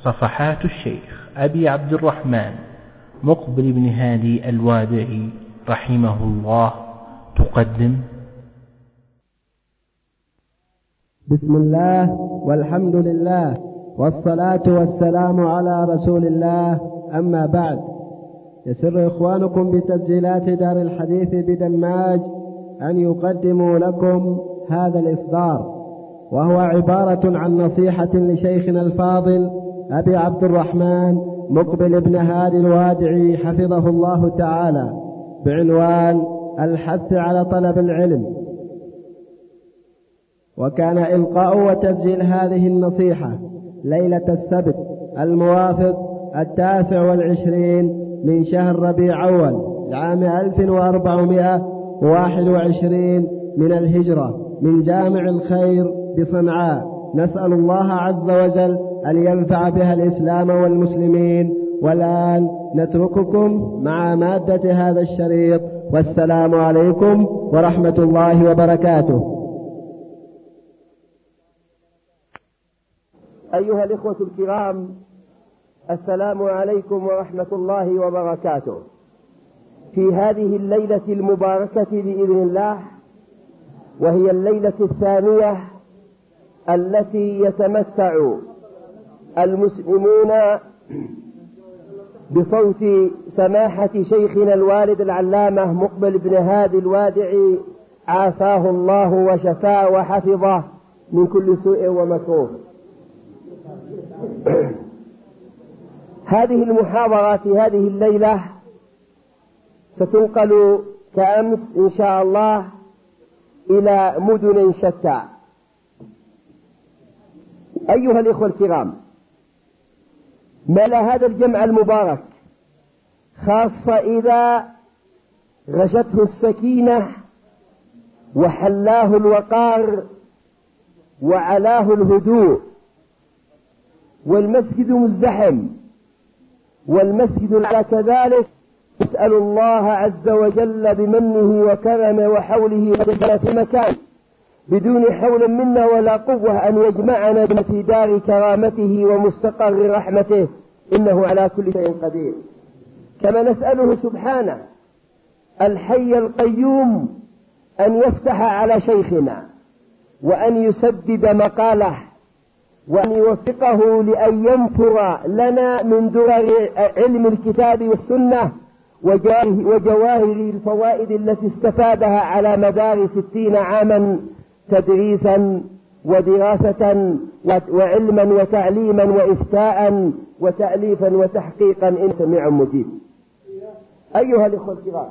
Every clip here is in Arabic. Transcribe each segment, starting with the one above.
صفحات الشيخ أبي عبد الرحمن مقبل بن هادي الوادعي رحمه الله تقدم. بسم الله والحمد لله والصلاة والسلام على رسول الله، أما بعد. يسر إخوانكم بتسجيلات دار الحديث بدماج أن يقدموا لكم هذا الإصدار، وهو عبارة عن نصيحة لشيخنا الفاضل أبي عبد الرحمن مقبل بن هادي الوادعي حفظه الله تعالى، بعنوان الحث على طلب العلم. وكان إلقاء وتسجيل هذه النصيحة ليلة السبت الموافق 29 من شهر ربيع أول لعام 1421 من الهجرة، من جامع الخير بصنعاء. نسأل الله عز وجل أن ينفع بها الإسلام والمسلمين. والآن نترككم مع مادة هذا الشريط، والسلام عليكم ورحمة الله وبركاته. أيها الإخوة الكرام، السلام عليكم ورحمة الله وبركاته. في هذه الليلة المباركة بإذن الله، وهي الليلة الثانية التي يتمتع المسلمون بصوت سماحة شيخنا الوالد العلامة مقبل بن هادي الوادعي عافاه الله وشفاه وحفظه من كل سوء ومكروه. هذه المحاضرة في هذه الليلة ستنقل كأمس إن شاء الله إلى مدن شتى. أيها الإخوة الكرام، مال هذا الجمع المبارك، خاصة إذا غشته السكينة وحلاه الوقار وعلاه الهدوء، والمسجد مزدحم والمسجد على كذلك. نسأل الله عز وجل بمنه وكرمه وحوله وجل في مكان بدون حول منا ولا قوة أن يجمعنا في دار كرامته ومستقر رحمته، إنه على كل شيء قدير. كما نسأله سبحانه الحي القيوم أن يفتح على شيخنا وأن يسدد مقاله وأن يوفقه لأن ينثر لنا من درر علم الكتاب والسنة وجواهر الفوائد التي استفادها على مدار 60 عاما تدريسا ودراسة وعلما وتعليما وإفتاء وتأليفا وتحقيقا، إن سميع مجيب. أيها الإخوة الكرام،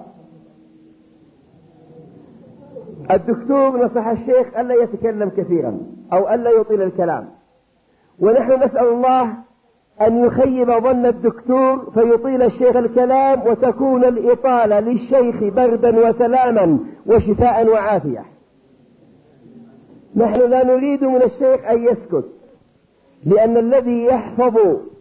الدكتور نصح الشيخ ألا يتكلم كثيرا أو ألا يطيل الكلام، ونحن نسأل الله أن يخيب ظن الدكتور فيطيل الشيخ الكلام، وتكون الإطالة للشيخ بردا وسلاما وشفاء وعافية. نحن لا نريد من الشيخ أن يسكت، لأن الذي يحفظ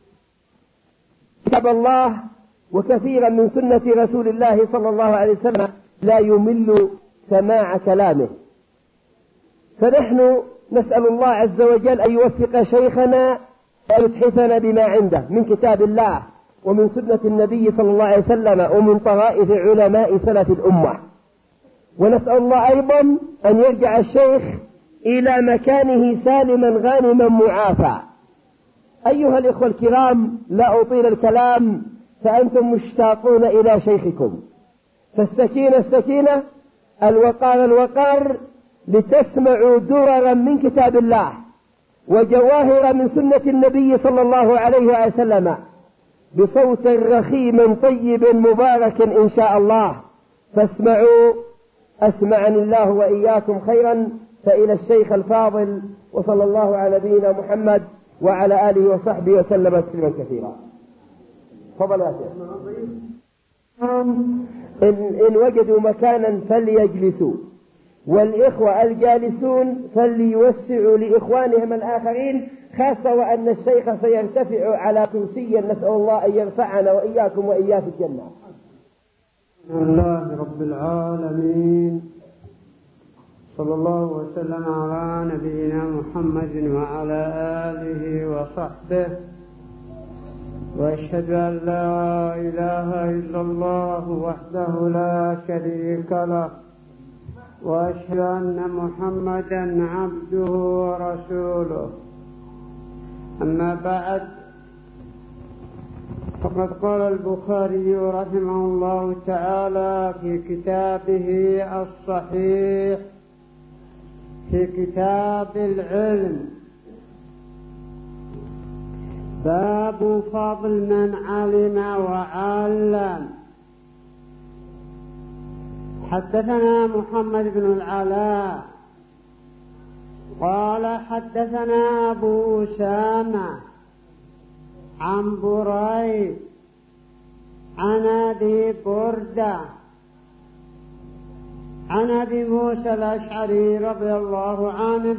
كتاب الله وكثيرا من سنة رسول الله صلى الله عليه وسلم لا يمل سماع كلامه. فنحن نسأل الله عز وجل أن يوفق شيخنا وأن يتحفنا بما عنده من كتاب الله ومن سنة النبي صلى الله عليه وسلم ومن طرائف علماء سلف الأمة. ونسأل الله أيضا أن يرجع الشيخ إلى مكانه سالما غانما معافى. أيها الإخوة الكرام، لا أطيل الكلام فأنتم مشتاقون إلى شيخكم، فالسكينة السكينة، الوقار الوقار، لتسمعوا دررا من كتاب الله وجواهر من سنة النبي صلى الله عليه وسلم بصوت رخيم طيب مبارك إن شاء الله. فاسمعوا، أسمعني الله وإياكم خيرا. فإلى الشيخ الفاضل، وصلى الله على نبينا محمد وعلى آله وصحبه وسلم تسليما كثيرا. تفضل يا شيخ. إن وجدوا مكانا فليجلسوا، والإخوة الجالسون فليوسعوا لإخوانهم الآخرين، خاصة وأن الشيخ سيرتفع على كرسي، نسأل الله أن يرفعنا وإياكم وإياه في الجنة. الحمد لله رب العالمين، صلى الله وسلم على نبينا محمد وعلى آله وصحبه وأشهد أن لا إله إلا الله وحده لا شريك له وأشهد أن محمدا عبده ورسوله. أما بعد، فقد قال البخاري رحمه الله تعالى في كتابه الصحيح في كتاب العلم: باب فضل من علم وعلم. حدثنا محمد بن العلاء قال حدثنا أبو أسامة عن بريد عن أبي بردة عن أبي موسى الأشعري رضي الله عنه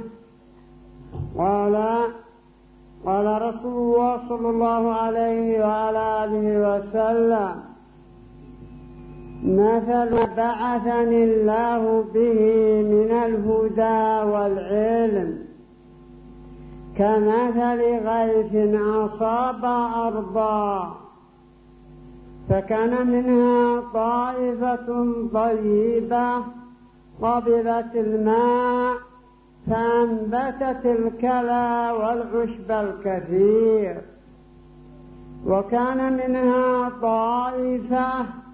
قال رسول الله صلى الله عليه وعلى آله وسلم: مثل ما بعثني الله به من الهدى والعلم كمثل غيث أصاب أرضا فكان منها طائفة طيبة قبلت الماء فأنبتت الكلى والعشب الكثير، وكان منها طائفة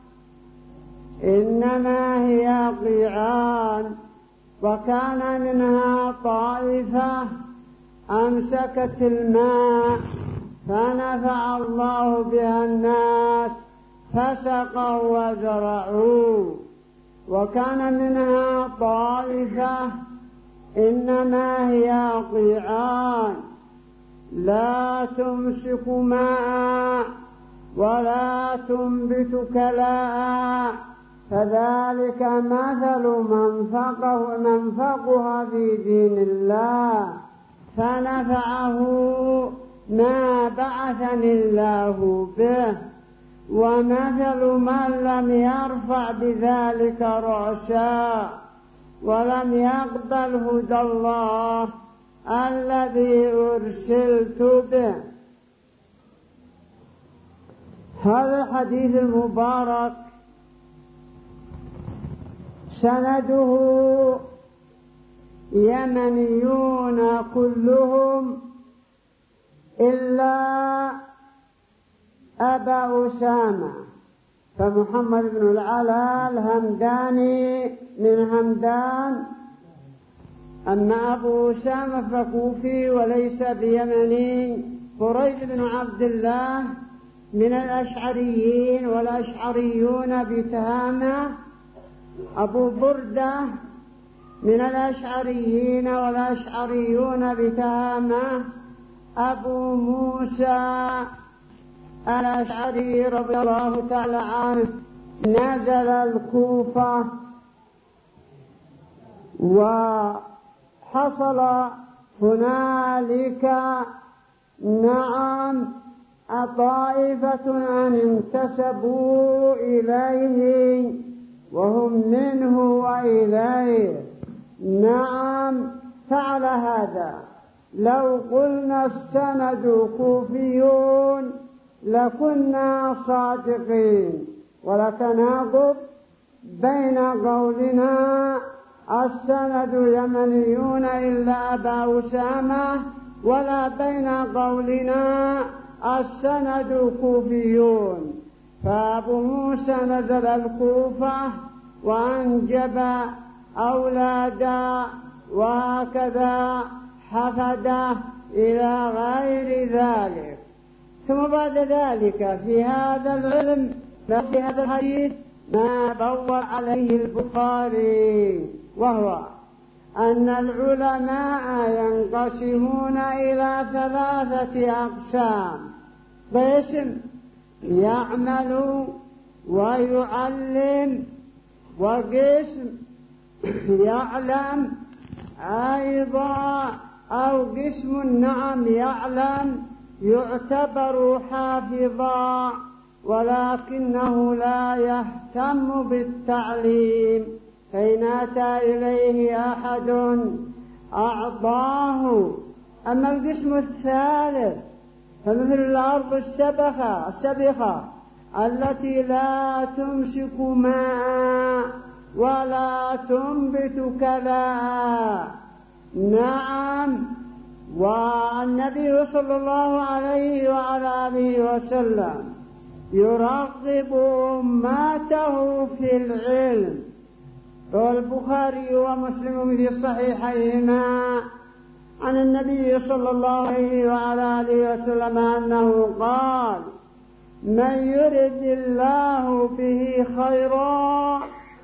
إنما هي قيعان، وكان منها طائفة أمسكت الماء فنفع الله بها الناس فسقوا وزرعوا، وكان منها طائفة إنما هي قيعان لا تمسك ماء ولا تنبت كلاء، فذلك مثل من فقه في دين الله فنفعه ما بعثني الله به، ومثل من لم يرفع بذلك رأسا ولم يقبل هدى الله الذي أرسلت به. هذا الحديث المبارك سنده يمنيون كلهم إلا أبا أسامة، فمحمد بن العلاء الهمداني من همدان، أما أبو أسامة فكوفي وليس بيمني. بريد بن عبد الله من الأشعريين والأشعريون بتهامة. أبو بردة من الأشعريين والأشعريون بتهامة. أبو موسى الأشعري رضي الله تعالى عنه نزل الكوفة، وحصل هنالك طائفة أن انتسبوا إليه وهم منه وإليه. فعل هذا. لو قلنا السند كوفيون لكنا صادقين، ولا تناقض بين قولنا السند يمنيون إلا أبا أسامة ولا بين قولنا السند كوفيون. فأبو موسى نزل الكوفة وأنجب أولادا، وهكذا حفد إلى غير ذلك. ثم بعد ذلك في هذا العلم في هذا الحديث ما بوّر عليه البخاري، وهو أن العلماء ينقسمون إلى 3 أقسام: قسم يعمل ويعلم، وقسم يعلم أيضا، أو قسم يعلم يعتبر حافظا ولكنه لا يهتم بالتعليم، فإن أتى إليه أحد أعطاه. أما القسم الثالث فمثل الأرض السبخة التي لا تمسك ماء ولا تنبت كلاء. نعم. والنبي صلى الله عليه وعلى آله وسلم يرغب أمته في العلم. روى البخاري ومسلم في صحيحيهما عن النبي صلى الله عليه وعلى آله وسلم أنه قال: من يرد الله به خيرا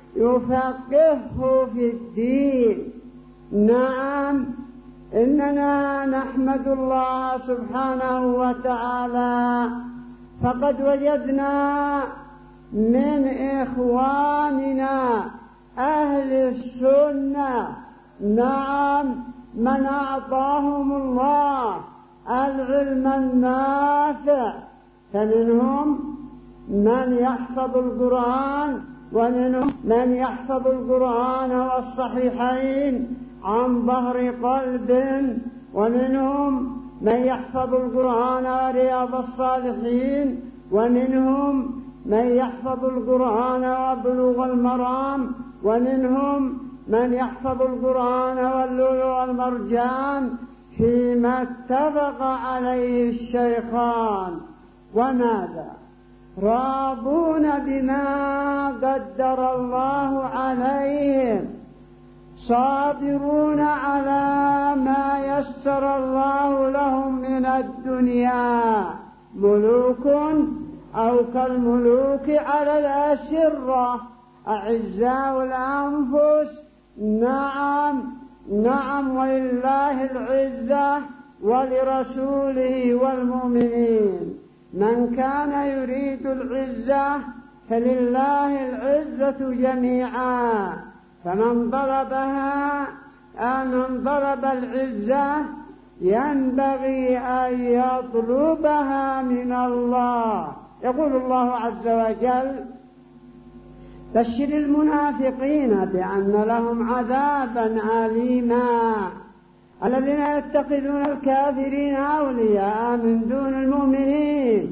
يفقهه في الدين. نعم. إننا نحمد الله سبحانه وتعالى، فقد وجدنا من إخواننا أهل السنة نعم من أعطاهم الله العلم النافع، فمنهم من يحفظ القرآن، ومنهم من يحفظ القرآن والصحيحين عن ظهر قلب، ومنهم من يحفظ القرآن ورياض الصالحين، ومنهم من يحفظ القرآن وبلوغ المرام، ومنهم من يحفظ القرآن واللؤلؤ والمرجان فيما اتفق عليه الشيخان. وماذا؟ راضون بما قدر الله عليهم، صابرون على ما يسر الله لهم من الدنيا، ملوك أو كالملوك على الأسرة، أعزاء الأنفس. نعم نعم. ولله العزة ولرسوله والمؤمنين. من كان يريد العزة فلله العزة جميعا، فمن ضرب العزة ينبغي أن يطلبها من الله. يقول الله عز وجل: بشر المنافقين بأن لهم عذابا أليما الذين يتخذون الكافرين أولياء من دون المؤمنين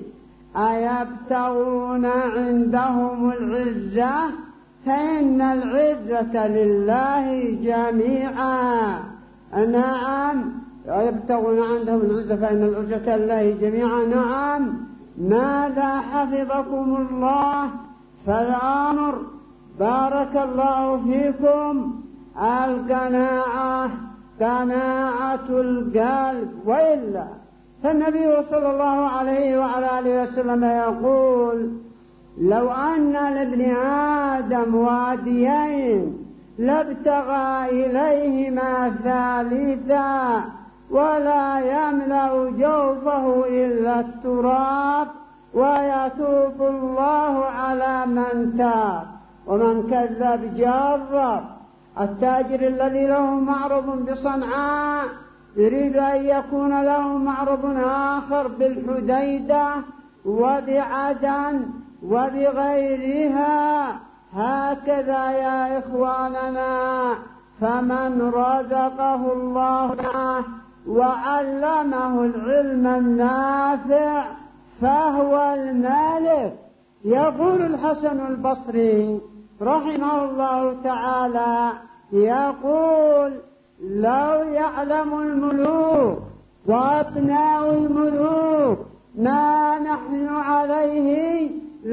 أيبتغون عندهم العزة فإن العزة لله جميعا. نعم. يبتغون عندهم العزة فإن العزة لله جميعا. نعم. ماذا حفظكم الله؟ فالأمر بارك الله فيكم القناعة، قناعة القلب. وإلا فالنبي صلى الله عليه وعلى آله وسلم يقول: لو أن لابن آدم واديين لابتغى إليهما ثالثا ولا يملأ جوفه إلا التراب ويتوب الله على من تاب ومن كذب جرب. التاجر الذي له معرض بصنعاء يريد أن يكون له معرض آخر بالحديدة وبعدن وبغيرها. هكذا يا إخواننا، فمن رزقه الله وعلمه العلم النافع فهو المالك. يقول الحسن البصري رحمه الله تعالى، يقول: لو يعلم الملوك وأبناء الملوك ما نحن عليه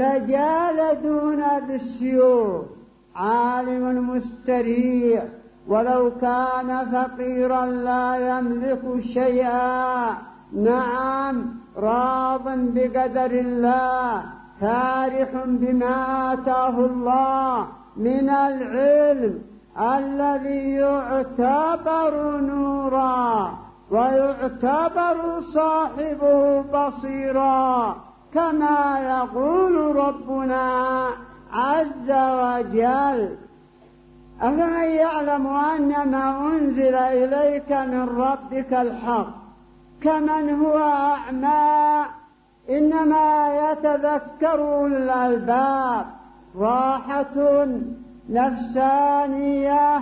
لجالدونا بالسيوف. عالم مستريح ولو كان فقيرا لا يملك شيئا. نعم. راض بقدر الله، فارح بما آتاه الله من العلم الذي يعتبر نورا ويعتبر صاحبه بصيرا، كما يقول ربنا عز وجل: أفمن يعلم أن ما أنزل إليك من ربك الحق كمن هو أعمى إنما يتذكر أولو الألباب. راحة نفسانية.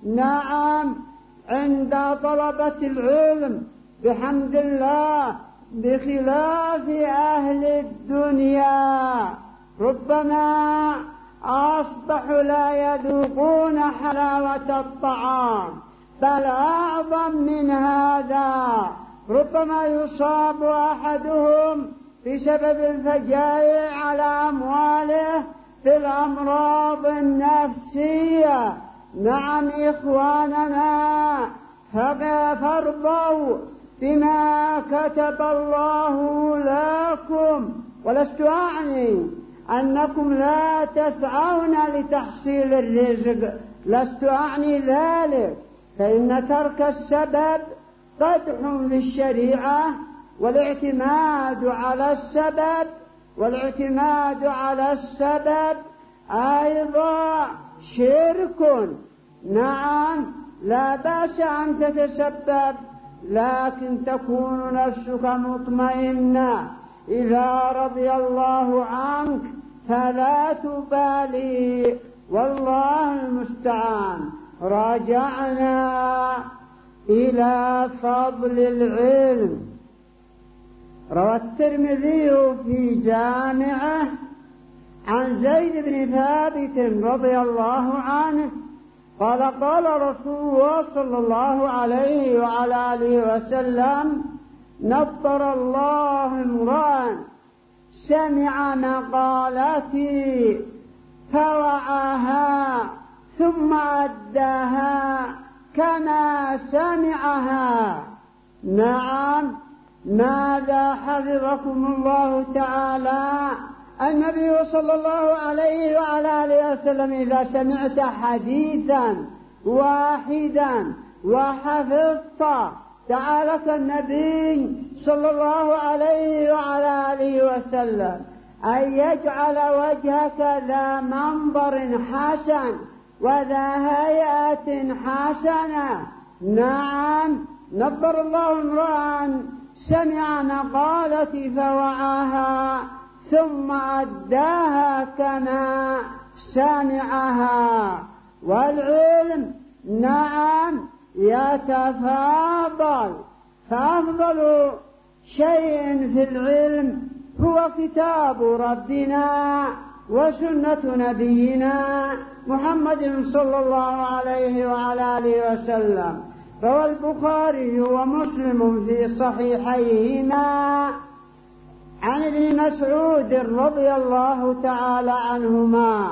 نعم. عند طلبة العلم بحمد الله بخلاف أهل الدنيا ربما أصبحوا لا يذوقون حلاوة الطعام، بل أعظم من هذا ربما يصاب أحدهم بسبب الفجائع على أمواله بالأمراض النفسية. نعم إخواننا، فارضوا بما كتب الله لكم، ولست أعني أنكم لا تسعون لتحصيل الرزق، لست أعني ذلك، فإن ترك السبب قدح في الشريعة، والاعتماد على السبب أيضا شرك. نعم لا بأس أن تتسبب، لكن تكون نفسك مطمئنة إذا رضي الله عنك فلا تبالي، والله المستعان. راجعنا إلى فضل العلم. روى الترمذي في جامعه عن زيد بن ثابت رضي الله عنه قال قال رسول الله صلى الله عليه وعلى آله وسلم: نضر الله امرأ سمع مقالتي فوعاها ثم أداها كما سمعها. نعم، ماذا حفظكم الله تعالى؟ النبي صلى الله عليه وعلى آله وسلم إذا سمعت حديثا واحدا وحفظت تعالك النبي صلى الله عليه وعلى آله وسلم أن يجعل وجهك ذا منظر حسن وذا هيئة حسنة. نعم، نضر الله امرأ سمع مقالتي فوعاها ثم أداها كما سمعها. والعلم نعم يتفاضل، فأفضل شيء في العلم هو كتاب ربنا وسنة نبينا محمد صلى الله عليه وعلى آله وسلم. روى البخاري ومسلم في صحيحيهما عن ابن مسعود رضي الله تعالى عنهما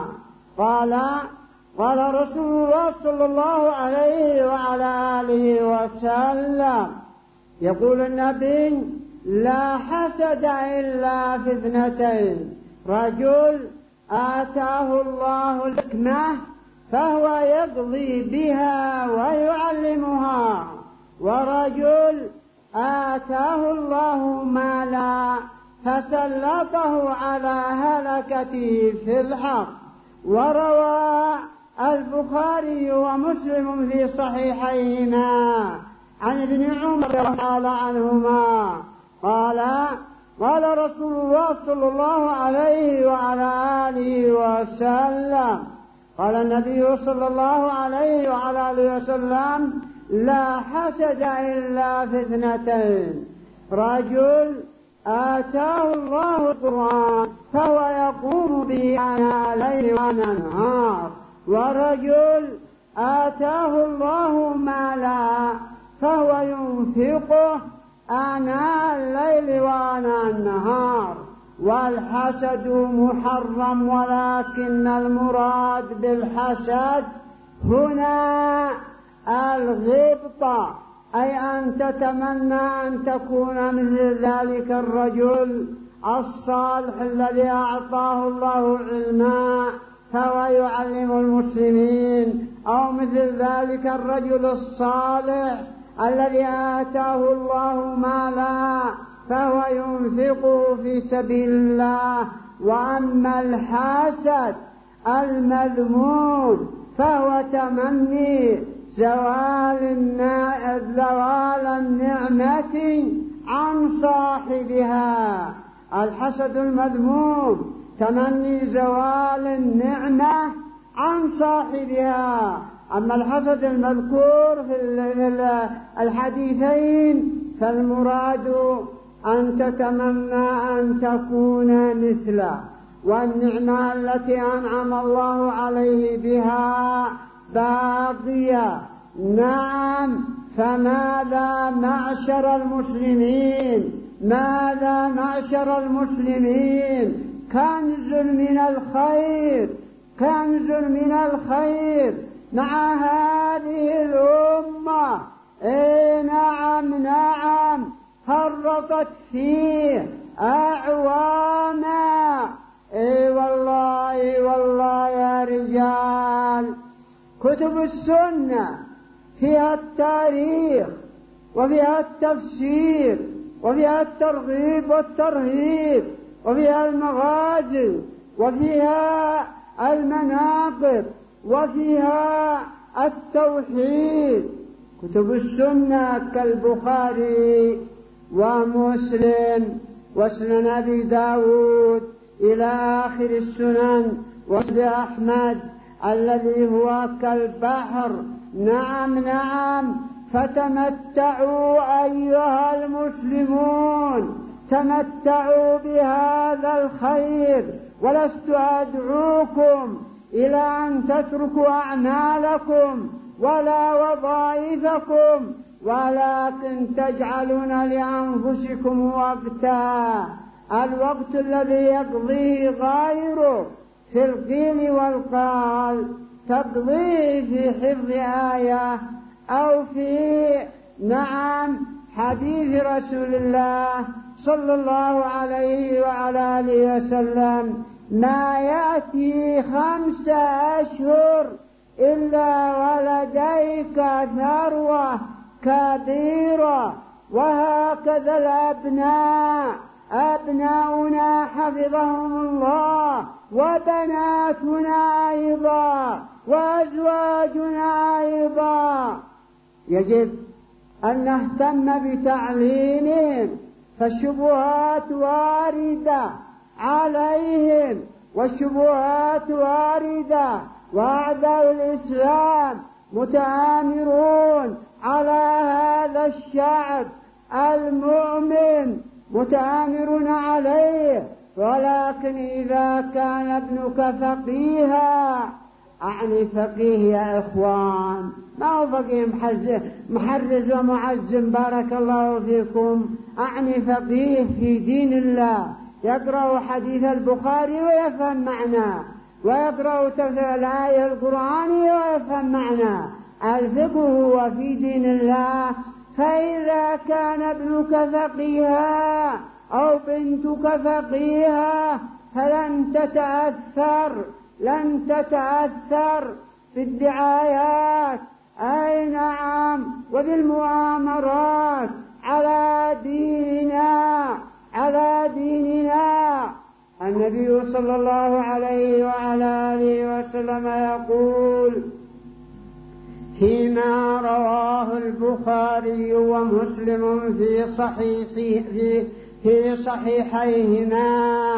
قال رسول الله صلى الله عليه وعلى آله وسلم: يقول النبي: لا حسد إلا في اثنتين، رجل آتاه الله الحكمة فهو يقضي بها ويعلمها، ورجل آتاه الله مالا فسلطه على هلكته في الحق. وروى البخاري ومسلم في صحيحيهما عن ابن عمر قال عنهما قال رسول الله صلى الله عليه وعلى آله وسلم: قال النبي صلى الله عليه وعلى آله وسلم: لا حسد إلا في اثنتين، رجل آتاه الله القرآن فهو يقوم به آناء الليل وآناء النهار، ورجل آتاه الله مالا فهو ينفقه آناء الليل وآناء النهار. والحسد محرم، ولكن المراد بالحسد هنا الغبطة، أي أن تتمنى أن تكون مثل ذلك الرجل الصالح الذي أعطاه الله علما فهو يعلم المسلمين، أو مثل ذلك الرجل الصالح الذي آتاه الله مالا فهو ينفقه في سبيل الله. وأما الحاسد المذموم فهو تمني زوال النعمة عن صاحبها. الحسد المذموم تمني زوال النعمة عن صاحبها. أما الحسد المذكور في الحديثين فالمراد أن تتمنى أن تكون مثله، والنعمة التي أنعم الله عليه بها باقية. نعم، فماذا معشر المسلمين، ماذا معشر المسلمين؟ كنز من الخير، كنز من الخير مع هذه الأمة. نعم نعم، فرطت فيه أعواما. والله والله يا رجال، كتب السنة فيها التاريخ وفيها التفسير وفيها الترغيب والترهيب وفيها المغازي وفيها المناقب وفيها التوحيد. كتب السنة كالبخاري ومسلم وسنن أبي داود إلى آخر السنن، وسنن أحمد الذي هو كالبحر. نعم نعم، فتمتعوا أيها المسلمون، تمتعوا بهذا الخير. ولست أدعوكم إلى أن تتركوا أعمالكم ولا وظائفكم، ولكن تجعلون لأنفسكم وقتا، الوقت الذي يقضيه غيره في القيل والقال، تقضيه في حفظ آية أو في حديث رسول الله صلى الله عليه وعلى آله وسلم. ما يأتي 5 أشهر إلا ولديك ثروة كبيرة. وهكذا الأبناء، أبناؤنا حفظهم الله، وبناتنا أيضا، وأزواجنا أيضا. يجب أن نهتم بتعليمهم، فالشبهات واردة عليهم، والشبهات واردة، وأعداء الإسلام متآمرون على هذا الشعب المؤمن، متآمرون عليه. ولكن إذا كان ابنك فقيها، أعني فقيه يا إخوان، ما هو فقيه محرز ومعزم بارك الله فيكم، أعني فقيه في دين الله، يقرأ حديث البخاري ويفهم معناه، ويقرأ تفسير الآية القرآنية ويفهم معناه. الفقه هو في دين الله. فإذا كان ابنك فقيها أو بنتك فقيها فلن تتأثر في الدعايات، أي نعم، وبالمؤامرات على ديننا. النبي صلى الله عليه وعلى آله وسلم يقول فيما رواه البخاري ومسلم في صحيحيهما: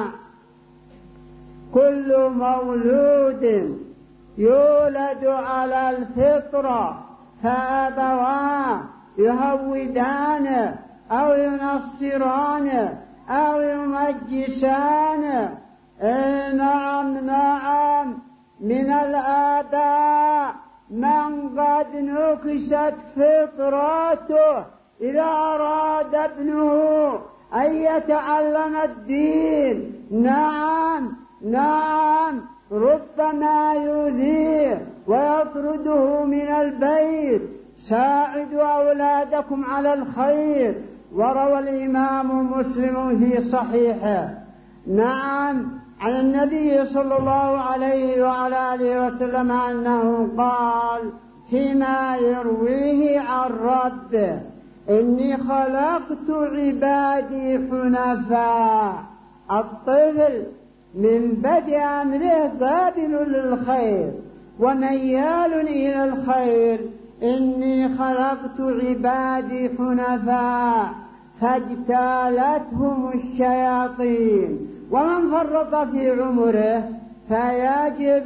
كل مولود يولد على الفطرة، فأبواه يهودانه أو ينصرانه أو يمجسانه. نعم نعم، من الآباء من قد نكست فطرته إذا أراد ابنه أن يتعلم الدين. نعم نعم، ربما يؤذيه ويطرده من البيت. ساعدوا أولادكم على الخير. وروى الإمام مسلم في صحيحه عن النبي صلى الله عليه وعلى آله وسلم أنه قال فيما يرويه عن ربه: إني خلقت عبادي حنفاء. الطفل من بدء أمره قابل للخير وميال إلى الخير. إني خلقت عبادي حنفاء فاجتالتهم الشياطين. ومن فرط في عمره فيجب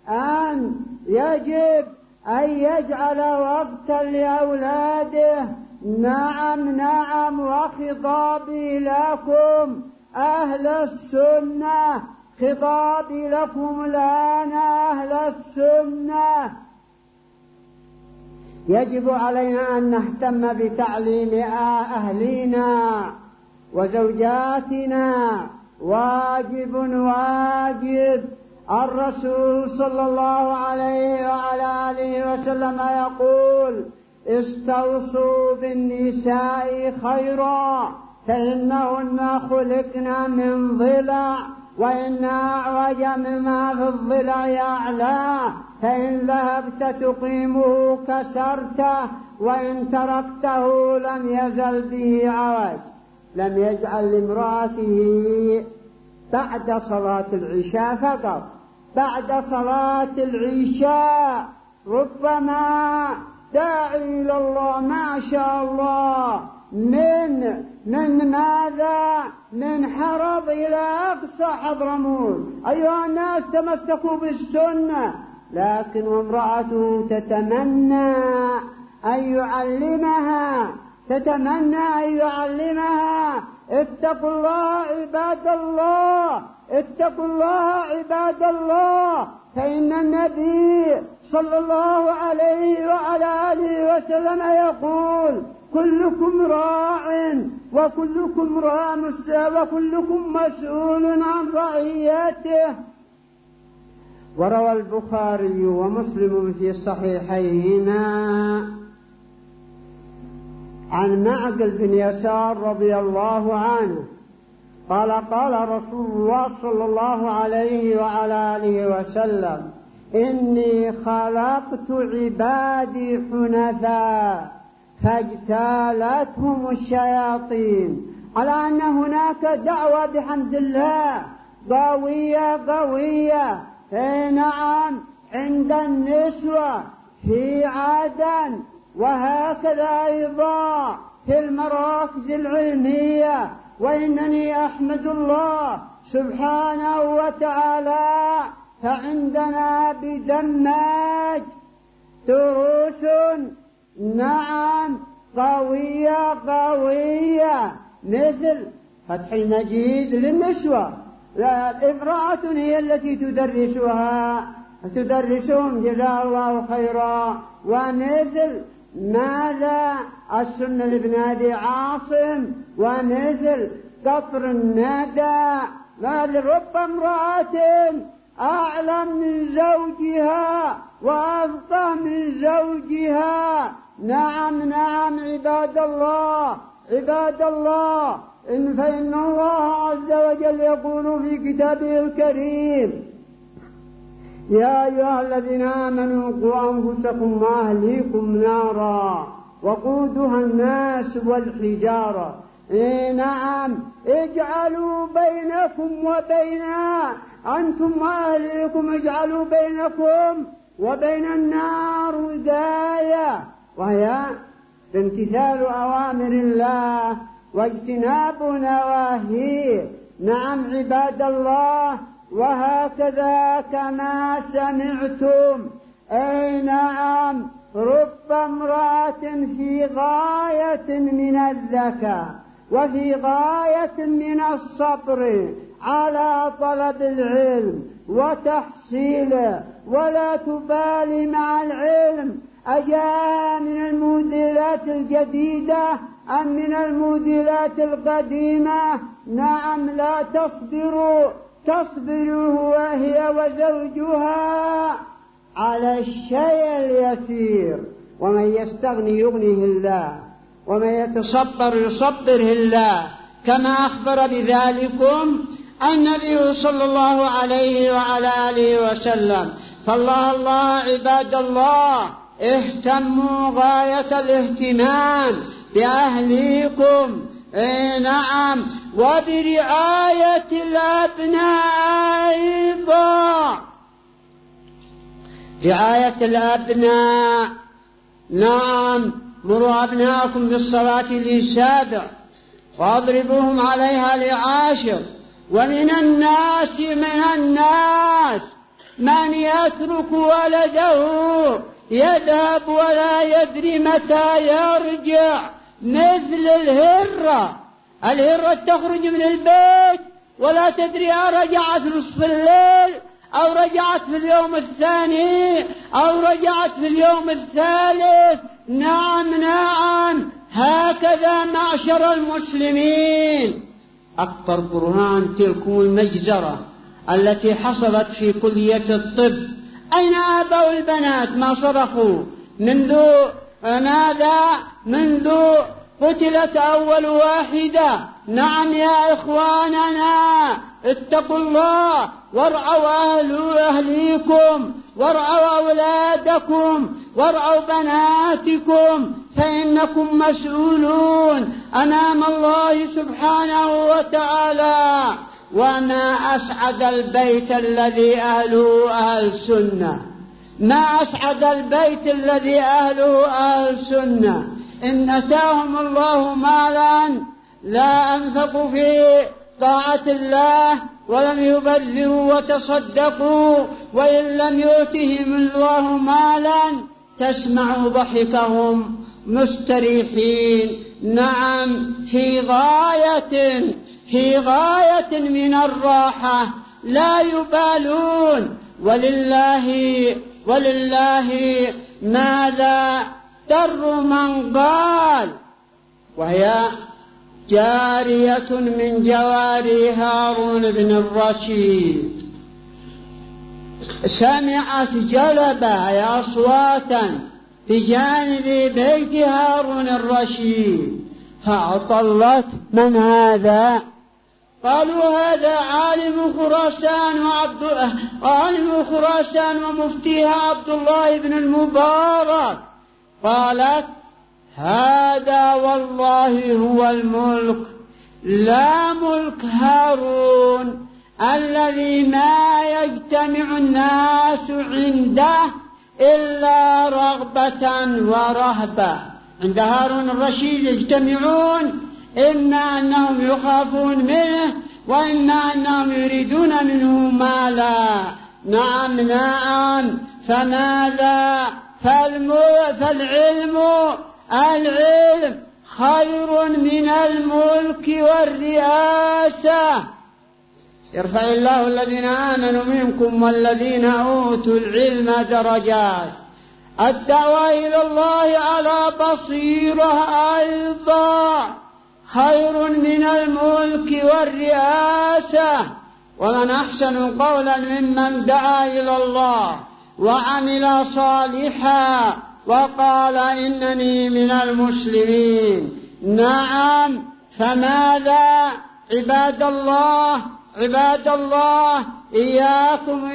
أن يجعل وقتا لأولاده نعم نعم، وخطابي لكم أهل السنة، خطابي لكم الآن أهل السنة. يجب علينا أن نهتم بتعليم أهلينا وزوجاتنا، واجب واجب. الرسول صلى الله عليه وعلى آله وسلم يقول: استوصوا بالنساء خيرا فإنهن خلقن من ضلع، وإن أعوج مما في الضلع أعلاه، فإن ذهبت تقيمه كسرته، وإن تركته لم يزل به عوج. لم يجعل لامرأته بعد صلاة العشاء فقط، بعد صلاة العشاء ربما داعي إلى الله ما شاء الله من ماذا؟ من حرب إلى أقصى حضرموت. أيها الناس تمسكوا بالسنة. لكن وامرأته تتمنى أن يعلمها، تتمنى أن يعلمها. اتقوا الله عباد الله، اتقوا الله عباد الله، فإن النبي صلى الله عليه وعلى آله وسلم يقول: كلكم راع وكلكم مسؤول عن رعيته. وروى البخاري ومسلم في صحيحيهما عن معقل بن يسار رضي الله عنه قال: قال رسول الله صلى الله عليه وعلى آله وسلم: إني خلقت عبادي حنفاء فاجتالتهم الشياطين. على أن هناك دعوة بحمد الله قوية نعم عند النسوة في عدن، وهكذا أيضا في المراكز العلمية. وإنني أحمد الله سبحانه وتعالى، فعندنا بدماج دروس نعم قوية مثل فتح المجيد للنسوة. امرأة هي التي تدرسهم جزاها الله خيرا. ومثل ماذا؟ السنة لابن أبي عاصم، ومثل قطر الندى. ماذا؟ رب امرأة أعلم من زوجها وأفقه من زوجها. نعم عباد الله، فإن الله عز وجل يقول في كتابه الكريم: يا أيها الذين آمنوا قوا أنفسكم وأهليكم نارا وقودها الناس والحجارة. نعم، اجعلوا بينكم وبين أنتم وأهليكم، اجعلوا بينكم وبين النار وقاية، وهي امتثال أوامر الله واجتناب نواهيه. نعم عباد الله، وهكذا كما سمعتم نعم رب امرأة في غاية من الذكاء وفي غاية من الصبر على طلب العلم وتحصيله، ولا تبالي مع العلم أجاء من الموديلات الجديدة أم من الموديلات القديمة. نعم، لا تصبر وهي وزوجها على الشيء اليسير. ومن يستغني يغنيه الله، ومن يتصبر يصبره الله، كما أخبر بذلكم النبي صلى الله عليه وعلى آله وسلم. فالله عباد الله، اهتموا غاية الاهتمام بأهليكم نعم، وبرعاية الأبناء أيضا، رعاية الأبناء. نعم، مروا أبناءكم بالصلاة ل7 واضربوهم عليها ل10. ومن الناس من يترك ولده يذهب ولا يدري متى يرجع. مثل الهرة تخرج من البيت ولا تدري رجعت نصف الليل أو رجعت في اليوم الثاني أو رجعت في اليوم الثالث. نعم هكذا معشر المسلمين. أكبر برهان تلكم المجزرة التي حصلت في كلية الطب. أين آباء البنات ما صرخوا منذ قتلت أول واحدة؟ نعم يا إخواننا، اتقوا الله وارعوا أهليكم وارعوا أولادكم وارعوا بناتكم، فإنكم مسؤولون أمام الله سبحانه وتعالى. وما أسعد البيت الذي أهله أهل سنة، ما أسعد البيت الذي أهله أهل سنة. إن أتاهم الله مالا لا أنفقوا في طاعة الله ولم يبذروا وتصدقوا، وإن لم يؤتهم الله مالا تسمع ضحكهم مستريحين. نعم في غاية من الراحة، لا يبالون. ولله ماذا در من قال، وهي جارية من جواري هارون بن الرشيد، سمعت جلبة أصواتا بجانب بيت هارون الرشيد فأطلت: من هذا؟ قالوا: هذا عالم خراسان ومفتيها عبد الله بن المبارك. قالت: هذا والله هو الملك، لا ملك هارون الذي ما يجتمع الناس عنده إلا رغبة ورهبة. عند هارون الرشيد يجتمعون إما أنهم يخافون منه وإما أنهم يريدون منه مالا. نعم فماذا؟ فالعلم خير من الملك والرئاسة. يرفع الله الذين آمنوا منكم والذين أوتوا العلم درجات. الدعوة إلى الله على بصيرة أيضا خير من الملك والرئاسة. ومن أحسن قولا ممن دعا إلى الله وعمل صالحا وقال إنني من المسلمين. نعم فماذا؟ عباد الله إياكم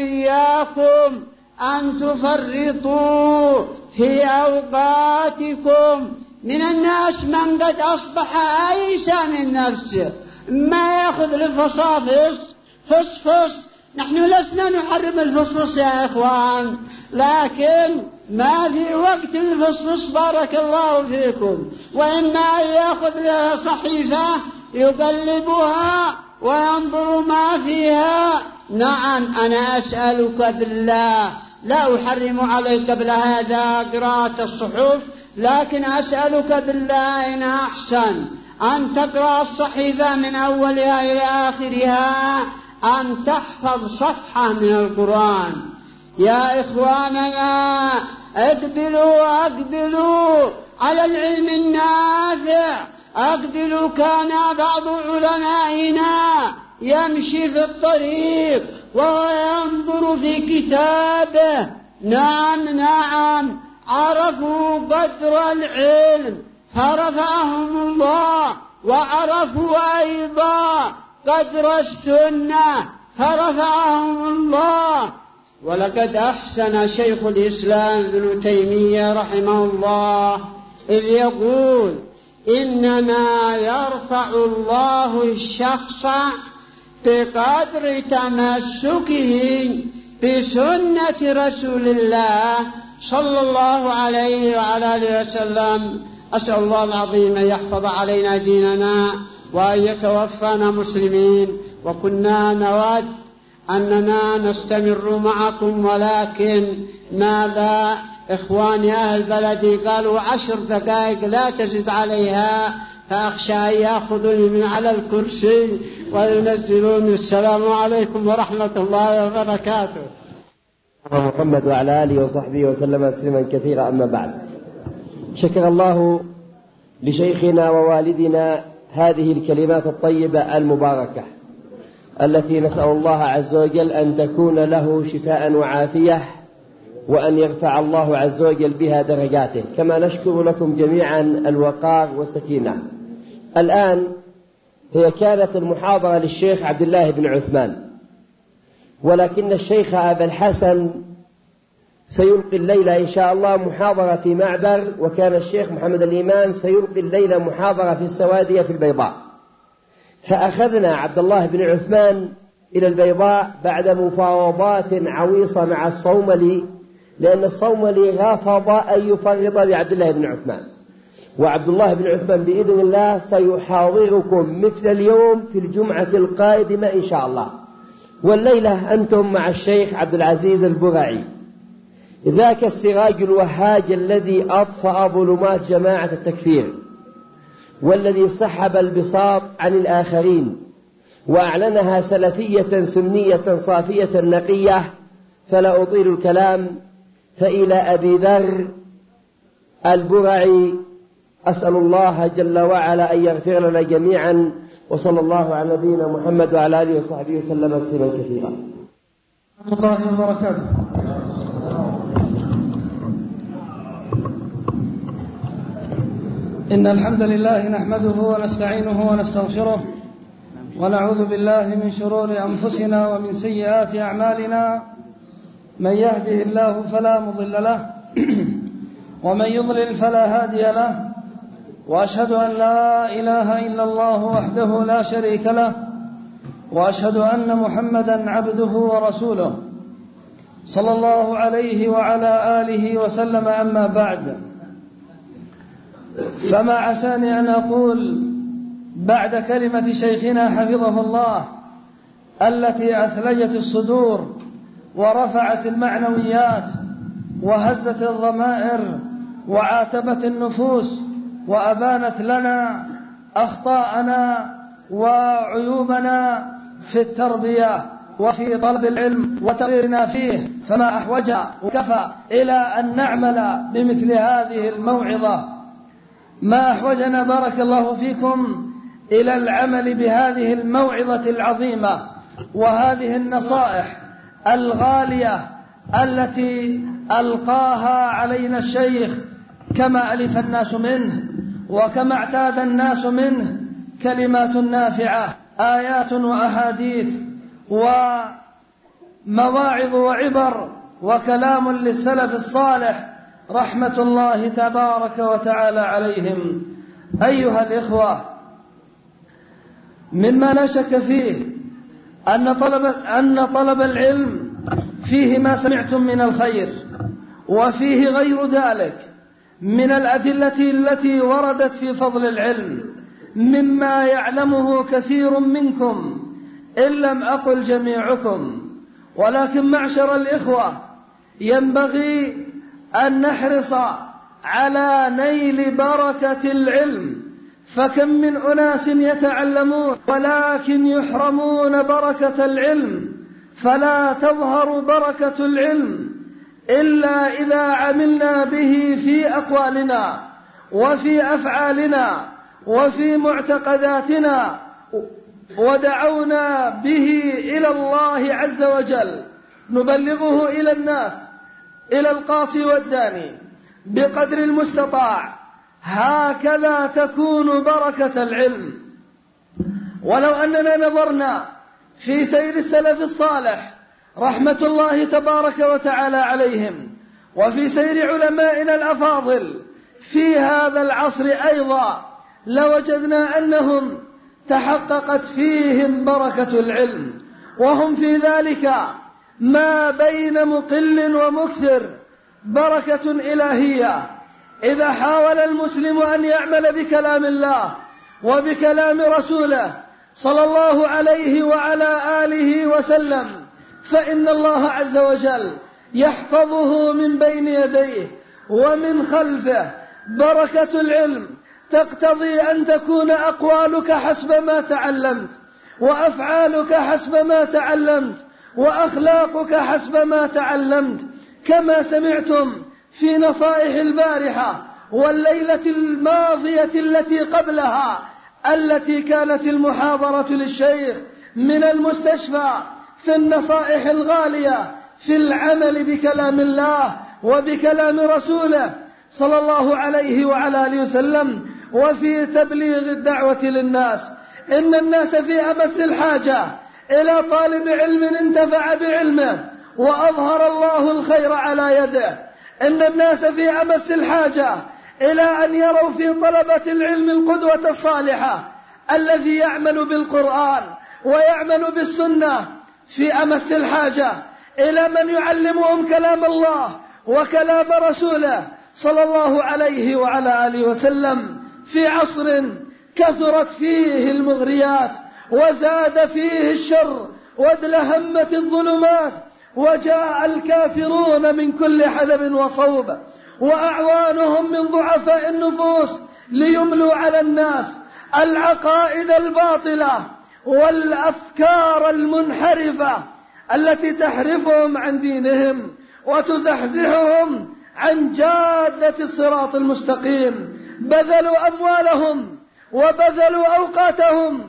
أن تفرطوا في أوقاتكم. من الناس من قد أصبح أيسى من نفسه، ما يأخذ الفصافص فصفص. نحن لسنا نحرم الفصفص يا إخوان، لكن ما في وقت الفصفص بارك الله فيكم. وإما أن يأخذ صحيفة يقلبها وينظر ما فيها. نعم أنا أسألك بالله، لا أحرم عليك قبل هذا قراءة الصحف، لكن أسألك بالله إن أحسن أن تقرأ الصحيفة من أولها إلى آخرها، أن تحفظ صفحة من القرآن. يا إخواننا أقبلوا على العلم النافع. أقبلوا. كان بعض علمائنا يمشي في الطريق وينظر في كتابه. نعم عرفوا قدر العلم فرفعهم الله، وعرفوا أيضا قدر السنة فرفعهم الله. ولقد أحسن شيخ الإسلام ابن تيمية رحمه الله إذ يقول: إنما يرفع الله الشخص بقدر تمسكه بسنة رسول الله صلى الله عليه وعلى آله وسلم. أسأل الله العظيم أن يحفظ علينا ديننا وأن يتوفانا مسلمين. وكنا نود أننا نستمر معكم، ولكن ماذا إخواني أهل بلدي قالوا 10 دقائق لا تزد عليها، فأخشى أن يأخذوني من على الكرسي وينزلوني. السلام عليكم ورحمة الله وبركاته. محمد وعلى آله وصحبه وسلم تسليما كثيرا. أما بعد، شكر الله لشيخنا ووالدنا هذه الكلمات الطيبة المباركة التي نسأل الله عز وجل أن تكون له شفاء وعافية، وأن يرفع الله عز وجل بها درجاته، كما نشكر لكم جميعا الوقار والسكينة. الآن هي كانت المحاضرة للشيخ عبد الله بن عثمان، ولكن الشيخ أبا الحسن سيلقي الليلة إن شاء الله محاضرة في معبر، وكان الشيخ محمد الإمام سيلقي الليلة محاضرة في السوادية في البيضاء. فأخذنا عبد الله بن عثمان إلى البيضاء بعد مفاوضات عويصة مع الصوملي، لأن الصوملي رفض أن يفرط بعبد الله بن عثمان، وعبد الله بن عثمان بإذن الله سيحاضركم مثل اليوم في الجمعة القادمة إن شاء الله. والليلة أنتم مع الشيخ عبد العزيز البرعي، ذاك السراج الوهاج الذي أطفأ ظلمات جماعة التكفير، والذي سحب البساط عن الآخرين وأعلنها سلفية سنية صافية نقية. فلا أطيل الكلام، فإلى أبي ذر البرعي أسأل الله جل وعلا أن يغفر لنا جميعا، وصلى الله على نبينا محمد وعلى آله وصحبه وسلم تسليما كثيرا. الله وبركاته. إن الحمد لله نحمده ونستعينه ونستغفره، ونعوذ بالله من شرور أنفسنا ومن سيئات أعمالنا. من يهده الله فلا مضل له ومن يضلل فلا هادي له، وأشهد أن لا إله إلا الله وحده لا شريك له، وأشهد أن محمدا عبده ورسوله صلى الله عليه وعلى آله وسلم. أما بعد، فما عساني أن أقول بعد كلمة شيخنا حفظه الله التي أثلجت الصدور ورفعت المعنويات وهزت الضمائر وعاتبت النفوس وأبانت لنا أخطاءنا وعيوبنا في التربية وفي طلب العلم وتغييرنا فيه، فما أحوج وكفى إلى أن نعمل بمثل هذه الموعظة. ما أحوجنا بارك الله فيكم إلى العمل بهذه الموعظة العظيمة وهذه النصائح الغالية التي ألقاها علينا الشيخ، كما ألف الناس منه وكما اعتاد الناس منه، كلمات نافعة، آيات وأحاديث ومواعظ وعبر وكلام للسلف الصالح رحمة الله تبارك وتعالى عليهم. أيها الإخوة، مما لا شك فيه أن طلب العلم فيه ما سمعتم من الخير، وفيه غير ذلك من الأدلة التي وردت في فضل العلم مما يعلمه كثير منكم إن لم أقل جميعكم. ولكن معشر الإخوة، ينبغي أن نحرص على نيل بركة العلم، فكم من أناس يتعلمون ولكن يحرمون بركة العلم. فلا تظهر بركة العلم إلا إذا عملنا به في أقوالنا وفي أفعالنا وفي معتقداتنا، ودعونا به إلى الله عز وجل، نبلغه إلى الناس، إلى القاصي والداني بقدر المستطاع. هكذا تكون بركة العلم. ولو أننا نظرنا في سير السلف الصالح رحمة الله تبارك وتعالى عليهم، وفي سير علمائنا الأفاضل في هذا العصر أيضا، لوجدنا أنهم تحققت فيهم بركة العلم، وهم في ذلك ما بين مقل ومكثر بركة إلهية. إذا حاول المسلم أن يعمل بكلام الله وبكلام رسوله صلى الله عليه وعلى آله وسلم، فإن الله عز وجل يحفظه من بين يديه ومن خلفه. بركة العلم تقتضي أن تكون أقوالك حسب ما تعلمت، وأفعالك حسب ما تعلمت، وأخلاقك حسب ما تعلمت، كما سمعتم في نصائح البارحة والليلة الماضية التي قبلها، التي كانت المحاضرة للشيخ من المستشفى في النصائح الغالية في العمل بكلام الله وبكلام رسوله صلى الله عليه وعلى آله وسلم، وفي تبليغ الدعوة للناس. إن الناس في أمس الحاجة إلى طالب علم انتفع بعلمه وأظهر الله الخير على يده. إن الناس في أمس الحاجة إلى أن يروا في طلبة العلم القدوة الصالحة الذي يعمل بالقرآن ويعمل بالسنة. في أمس الحاجة إلى من يعلمهم كلام الله وكلام رسوله صلى الله عليه وعلى آله وسلم، في عصر كثرت فيه المغريات وزاد فيه الشر وازدهمت الظلمات، وجاء الكافرون من كل حدب وصوب وأعوانهم من ضعفاء النفوس ليملوا على الناس العقائد الباطلة والأفكار المنحرفة التي تحرفهم عن دينهم وتزحزحهم عن جادة الصراط المستقيم. بذلوا أموالهم وبذلوا أوقاتهم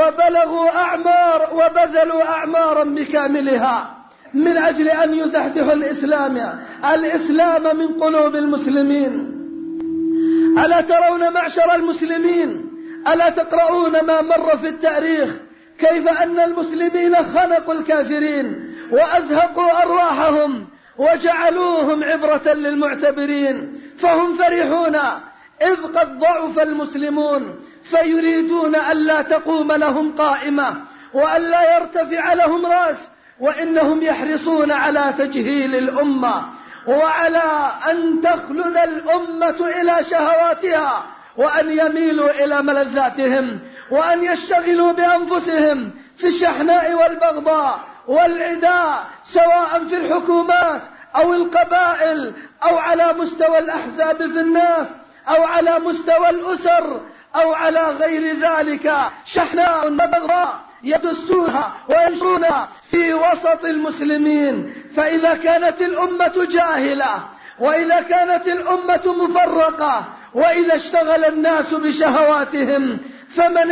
وبذلوا أعمارا بكاملها من أجل أن يزحزحوا الإسلام من قلوب المسلمين. ألا ترون معشر المسلمين، ألا تقرؤون ما مر في التاريخ كيف أن المسلمين خنقوا الكافرين وأزهقوا أرواحهم وجعلوهم عبرة للمعتبرين، فهم فرحون إذ قد ضعف المسلمون، فيريدون ألا تقوم لهم قائمة وألا يرتفع لهم رأس، وإنهم يحرصون على تجهيل الأمة وعلى أن تخلد الأمة إلى شهواتها، وأن يميلوا إلى ملذاتهم، وأن يشتغلوا بأنفسهم في الشحناء والبغضاء والعداء، سواء في الحكومات أو القبائل أو على مستوى الأحزاب في الناس أو على مستوى الأسر أو على غير ذلك. شحناء وبغضاء يدسونها وينشرونها في وسط المسلمين. فإذا كانت الأمة جاهلة، وإذا كانت الأمة مفرقة، وإذا اشتغل الناس بشهواتهم، فمن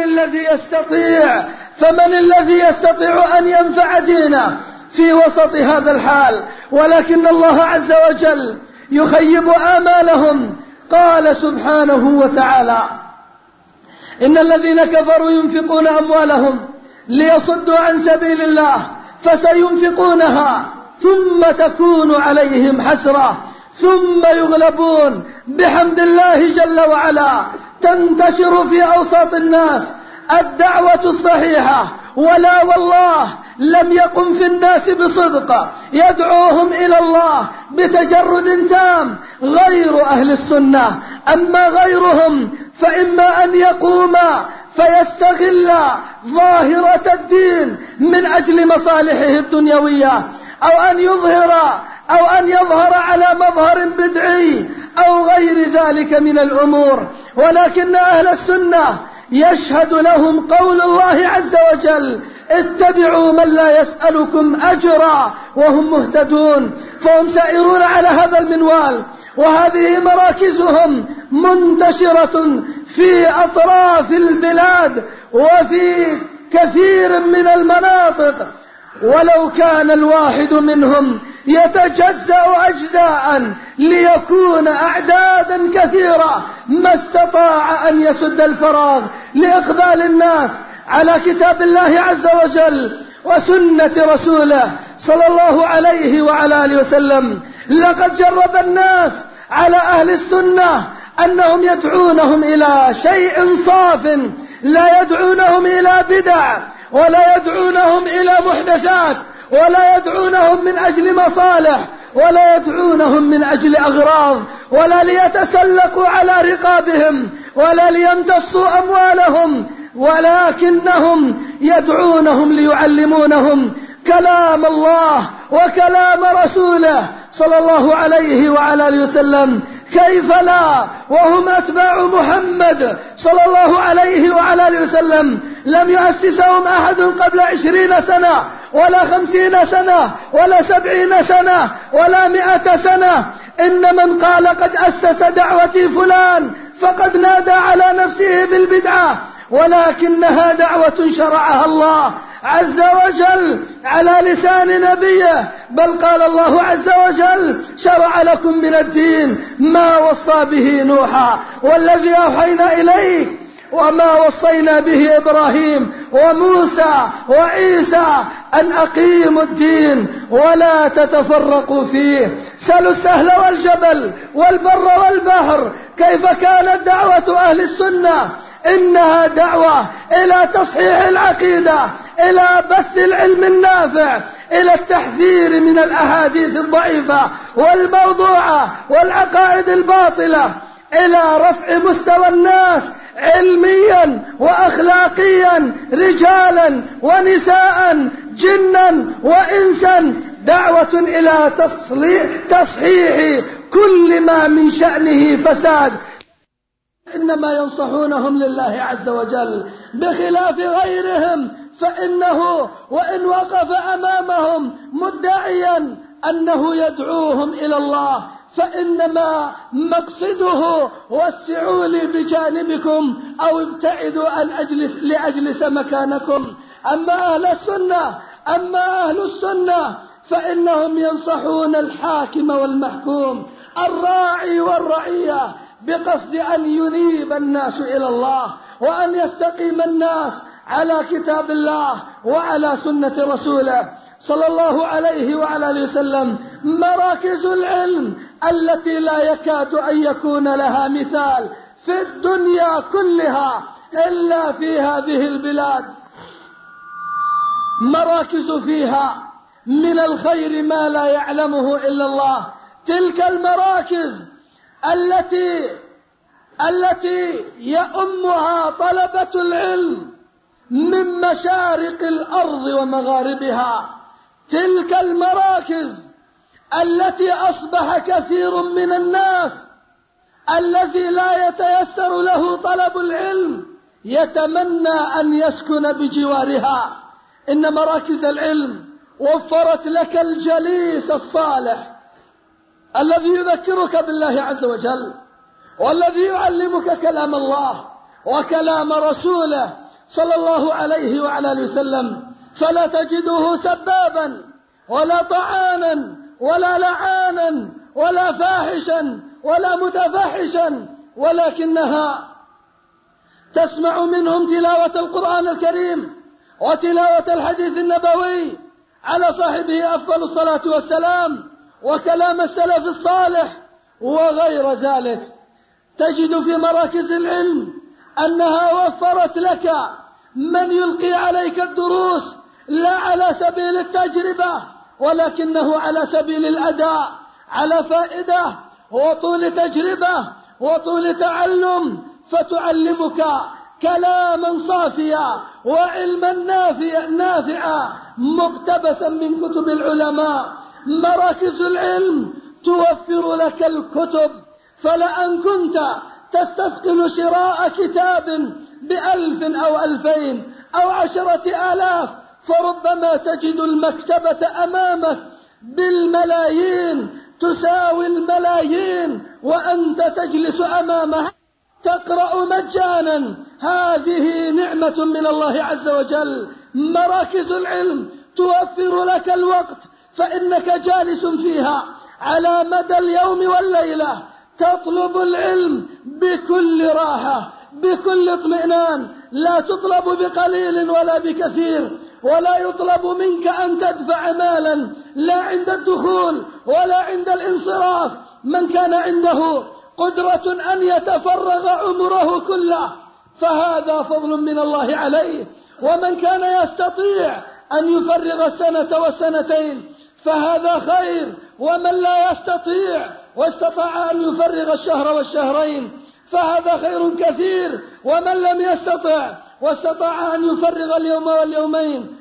الذي يستطيع أن ينفع دينه في وسط هذا الحال؟ ولكن الله عز وجل يخيب آمالهم. قال سبحانه وتعالى: إن الذين كفروا ينفقون أموالهم ليصدوا عن سبيل الله فسينفقونها ثم تكون عليهم حسرة ثم يغلبون بحمد الله جل وعلا. تنتشر في أوساط الناس الدعوة الصحيحة، ولا والله لم يقم في الناس بصدق يدعوهم إلى الله بتجرد تام غير أهل السنة. أما غيرهم فإما أن يقوم فيستغل ظاهرة الدين من أجل مصالحه الدنيوية، أو أن يظهر على مظهر بدعي أو غير ذلك من الأمور. ولكن أهل السنة يشهد لهم قول الله عز وجل: اتبعوا من لا يسألكم أجرا وهم مهتدون. فهم سائرون على هذا المنوال، وهذه مراكزهم منتشرة في أطراف البلاد وفي كثير من المناطق. ولو كان الواحد منهم يتجزأ أجزاء ليكون أعدادا كثيرة ما استطاع أن يسد الفراغ لإقبال الناس على كتاب الله عز وجل وسنة رسوله صلى الله عليه وعلى آله وسلم. لقد جرب الناس على أهل السنة أنهم يدعونهم إلى شيء صاف، لا يدعونهم إلى بدع، ولا يدعونهم إلى محدثات، ولا يدعونهم من أجل مصالح، ولا يدعونهم من أجل أغراض، ولا ليتسلقوا على رقابهم، ولا ليمتصوا أموالهم، ولكنهم يدعونهم ليعلمونهم كلام الله وكلام رسوله صلى الله عليه وعلى آله وسلم. كيف لا وهم أتباع محمد صلى الله عليه وعلى آله وسلم، لم يؤسسهم أحد قبل 20 سنة ولا 50 سنة ولا 70 سنة ولا 100 سنة. إن من قال قد أسس دعوتي فلان فقد نادى على نفسه بالبدعة، ولكنها دعوة شرعها الله عز وجل على لسان نبيه. بل قال الله عز وجل: شرع لكم من الدين ما وصى به نوحا والذي أوحينا إليك وما وصينا به إبراهيم وموسى وعيسى أن أقيموا الدين ولا تتفرقوا فيه. سلوا السهل والجبل والبر والبحر كيف كانت دعوة أهل السنة. إنها دعوة إلى تصحيح العقيدة، إلى بث العلم النافع، إلى التحذير من الأحاديث الضعيفة والموضوعة والعقائد الباطلة، إلى رفع مستوى الناس علميا وأخلاقيا، رجالا ونساء، جنا وإنسا. دعوة إلى تصحيح كل ما من شأنه فساد. إنما ينصحونهم لله عز وجل، بخلاف غيرهم فإنه وإن وقف أمامهم مدعيا أنه يدعوهم إلى الله فإنما مقصده: وسعوا لي بجانبكم أو ابتعدوا لأجلس مكانكم. أما أهل السنة فإنهم ينصحون الحاكم والمحكوم، الراعي والرعية، بقصد أن ينيب الناس إلى الله وأن يستقيم الناس على كتاب الله وعلى سنة رسوله صلى الله عليه وعلى آله وسلم. مراكز العلم التي لا يكاد أن يكون لها مثال في الدنيا كلها إلا في هذه البلاد، مراكز فيها من الخير ما لا يعلمه إلا الله. تلك المراكز التي يؤمها طلبة العلم من مشارق الأرض ومغاربها، تلك المراكز التي أصبح كثير من الناس الذي لا يتيسر له طلب العلم يتمنى أن يسكن بجوارها. إن مراكز العلم وفرت لك الجليس الصالح الذي يذكرك بالله عز وجل، والذي يعلمك كلام الله وكلام رسوله صلى الله عليه وعلى آله وسلم. فلا تجده سبابا ولا طعانا ولا لعانا ولا فاحشا ولا متفحشا، ولكنها تسمع منهم تلاوة القرآن الكريم وتلاوة الحديث النبوي على صاحبه أفضل الصلاة والسلام، وكلام السلف الصالح وغير ذلك. تجد في مراكز العلم أنها وفرت لك من يلقي عليك الدروس لا على سبيل التجربة ولكنه على سبيل الأداء، على فائدة وطول تجربة وطول تعلم، فتعلمك كلاما صافيا وعلما نافعا مقتبسا من كتب العلماء. مراكز العلم توفر لك الكتب، فلأن كنت تستثقل شراء كتاب ب1000 أو 2000 أو 10,000 فربما تجد المكتبة أمامك بالملايين، تساوي الملايين، وأنت تجلس أمامها تقرأ مجانا. هذه نعمة من الله عز وجل. مراكز العلم توفر لك الوقت، فإنك جالس فيها على مدى اليوم والليلة تطلب العلم بكل راحة بكل اطمئنان، لا تطلب بقليل ولا بكثير، ولا يطلب منك أن تدفع مالا لا عند الدخول ولا عند الانصراف. من كان عنده قدرة أن يتفرغ عمره كله فهذا فضل من الله عليه، ومن كان يستطيع أن يفرغ السنة والسنتين فهذا خير، ومن لا يستطيع واستطاع أن يفرغ الشهر والشهرين فهذا خير كثير، ومن لم يستطع واستطاع أن يفرغ اليوم واليومين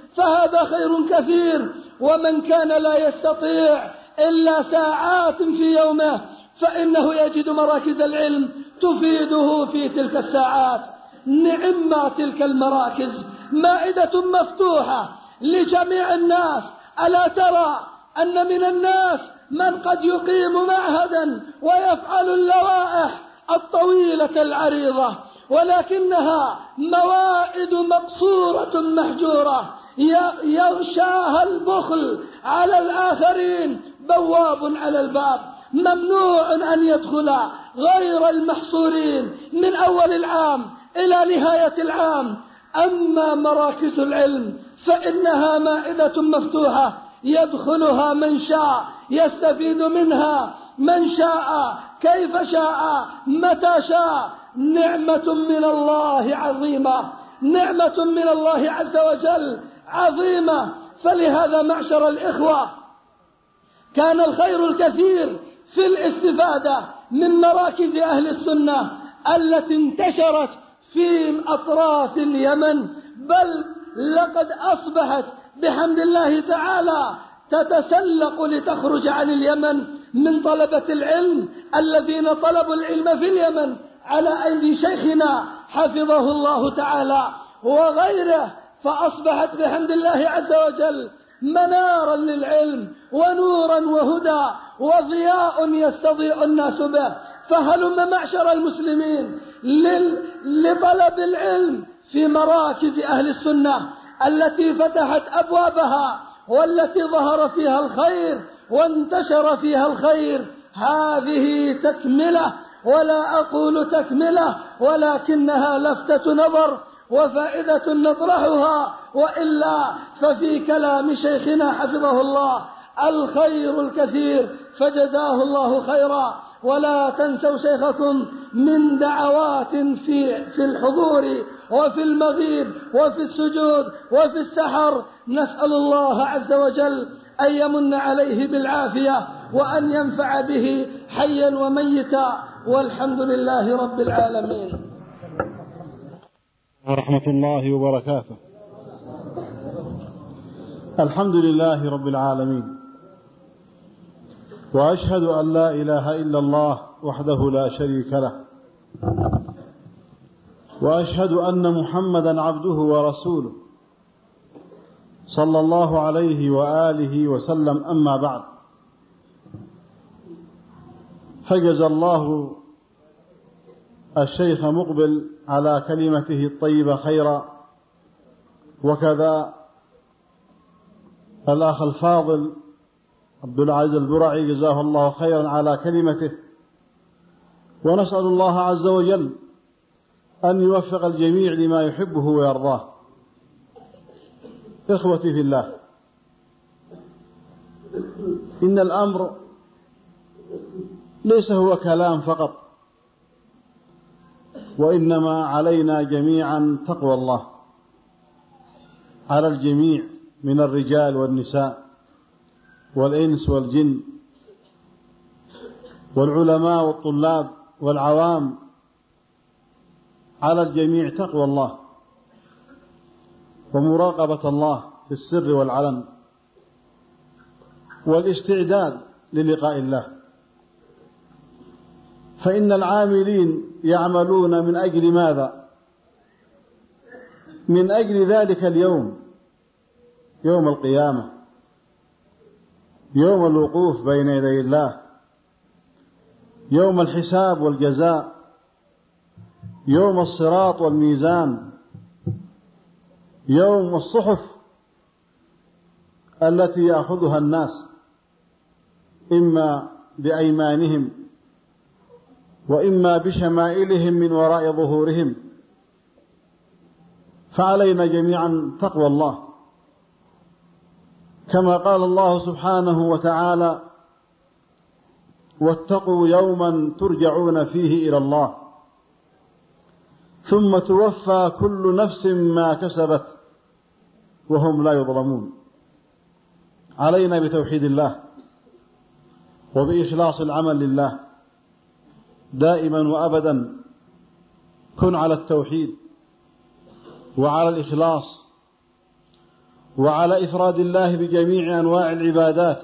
فهذا خير كثير. ومن كان لا يستطيع إلا ساعات في يومه فإنه يجد مراكز العلم تفيده في تلك الساعات. نعم تلك المراكز، مائدة مفتوحة لجميع الناس. ألا ترى أن من الناس من قد يقيم معهدا ويفعل اللوائح الطويلة العريضة، ولكنها موائد مقصورة محجورة يغشاها البخل على الآخرين، بواب على الباب، ممنوع أن يدخل غير المحصورين من أول العام إلى نهاية العام. أما مراكز العلم فإنها مائدة مفتوحة يدخلها من شاء، يستفيد منها من شاء، كيف شاء، متى شاء. نعمة من الله عظيمة، نعمة من الله عز وجل عظيمة. فلهذا معشر الإخوة كان الخير الكثير في الاستفادة من مراكز أهل السنة التي انتشرت في أطراف اليمن، بل لقد أصبحت بحمد الله تعالى تتسلق لتخرج عن اليمن من طلبة العلم الذين طلبوا العلم في اليمن على أيدي شيخنا حفظه الله تعالى وغيره، فأصبحت بحمد الله عز وجل منارا للعلم ونورا وهدى وضياء يستضيء الناس به. فهلم معشر المسلمين لطلب العلم في مراكز أهل السنة التي فتحت أبوابها والتي ظهر فيها الخير وانتشر فيها الخير. هذه تكملة، ولا أقول تكملة ولكنها لفتة نظر وفائدة نطرحها، وإلا ففي كلام شيخنا حفظه الله الخير الكثير، فجزاه الله خيرا. ولا تنسوا شيخكم من دعوات في الحضور وفي المغيب وفي السجود وفي السحر. نسأل الله عز وجل أن يمن عليه بالعافية وأن ينفع به حيا وميتا، والحمد لله رب العالمين. ورحمة الله وبركاته. الحمد لله رب العالمين، وأشهد أن لا إله إلا الله وحده لا شريك له، وأشهد أن محمدا عبده ورسوله صلى الله عليه وآله وسلم. أما بعد، فجزى الله الشيخ مقبل على كلمته الطيبة خيرا، وكذا الأخ الفاضل عبد العزيز البرعي جزاه الله خيرا على كلمته. ونسأل الله عز وجل أن يوفق الجميع لما يحبه ويرضاه. إخوتي في الله، إن الأمر ليس هو كلام فقط، وإنما علينا جميعا تقوى الله، على الجميع من الرجال والنساء والإنس والجن والعلماء والطلاب والعوام، على الجميع تقوى الله ومراقبة الله في السر والعلن، والاستعداد للقاء الله. فإن العاملين يعملون من أجل ماذا؟ من أجل ذلك اليوم، يوم القيامة، يوم الوقوف بين يدي الله، يوم الحساب والجزاء، يوم الصراط والميزان، يوم الصحف التي يأخذها الناس إما بأيمانهم وإما بشمائلهم من وراء ظهورهم. فعلينا جميعا تقوى الله، كما قال الله سبحانه وتعالى: واتقوا يوما ترجعون فيه إلى الله ثم توفى كل نفس ما كسبت وهم لا يظلمون. علينا بتوحيد الله وبإخلاص العمل لله دائما وأبدا. كن على التوحيد وعلى الإخلاص وعلى إفراد الله بجميع أنواع العبادات.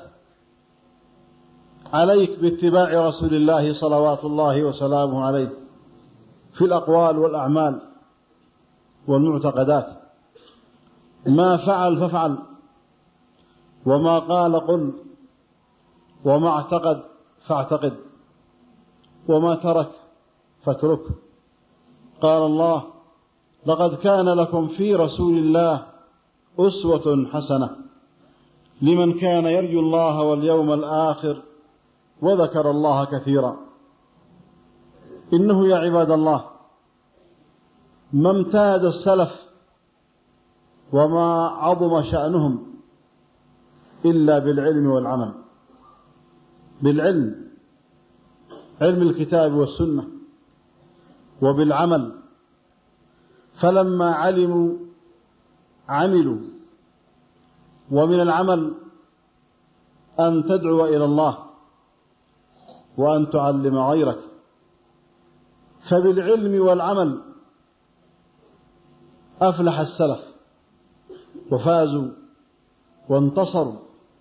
عليك باتباع رسول الله صلوات الله وسلامه عليه في الأقوال والأعمال والمعتقدات. ما فعل فافعل، وما قال قل، وما اعتقد فاعتقد، وما ترك فاترك. قال الله: لقد كان لكم في رسول الله أسوة حسنة لمن كان يرجو الله واليوم الآخر وذكر الله كثيرا. إنه يا عباد الله ما امتاز السلف وما عظم شأنهم إلا بالعلم والعمل. بالعلم، علم الكتاب والسنة، وبالعمل، فلما علموا عملوا. ومن العمل أن تدعو إلى الله وأن تعلم غيرك. فبالعلم والعمل أفلح السلف وفازوا وانتصروا.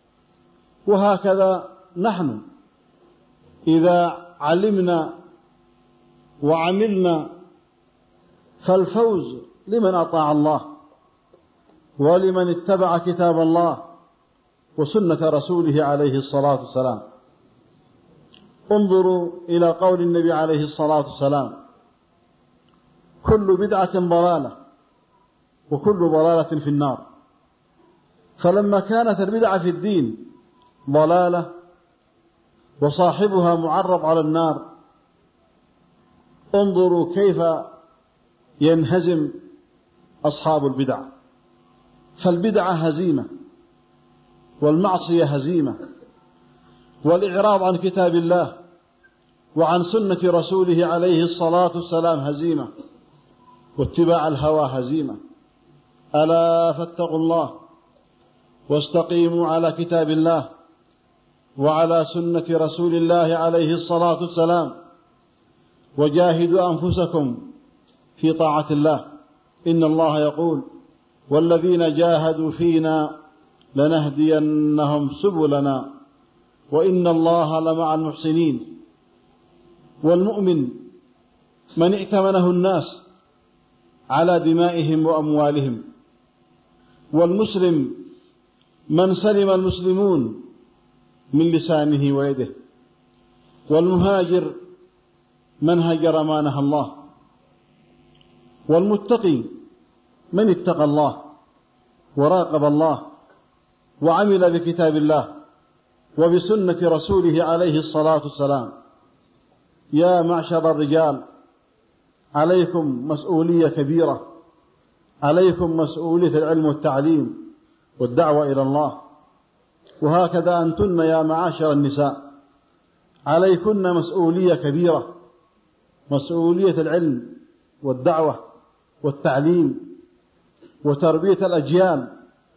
وهكذا نحن إذا علمنا وعملنا فالفوز لمن أطاع الله ولمن اتبع كتاب الله وسنة رسوله عليه الصلاة والسلام. انظروا إلى قول النبي عليه الصلاة والسلام: كل بدعة ضلالة وكل ضلالة في النار. فلما كانت البدعة في الدين ضلالة وصاحبها معرض على النار، انظروا كيف ينهزم أصحاب البدع. فالبدعة هزيمة، والمعصية هزيمة، والإعراض عن كتاب الله وعن سنة رسوله عليه الصلاة والسلام هزيمة، واتباع الهوى هزيمة. ألا فاتقوا الله واستقيموا على كتاب الله وعلى سنة رسول الله عليه الصلاة والسلام، وجاهدوا أنفسكم في طاعة الله. إن الله يقول: والذين جاهدوا فينا لنهدينهم سبلنا وإن الله لمع المحسنين. والمؤمن من ائتمنه الناس على دمائهم وأموالهم، والمسلم من سلم المسلمون من لسانه ويده، والمهاجر من هجر ما نهى الله، والمتقي من اتقى الله وراقب الله وعمل بكتاب الله وبسنة رسوله عليه الصلاة والسلام. يا معشر الرجال، عليكم مسؤولية كبيرة، عليكم مسؤولية العلم والتعليم والدعوة إلى الله. وهكذا أنتن يا معاشر النساء، عليكن مسؤولية كبيرة، مسؤولية العلم والدعوة والتعليم وتربية الأجيال،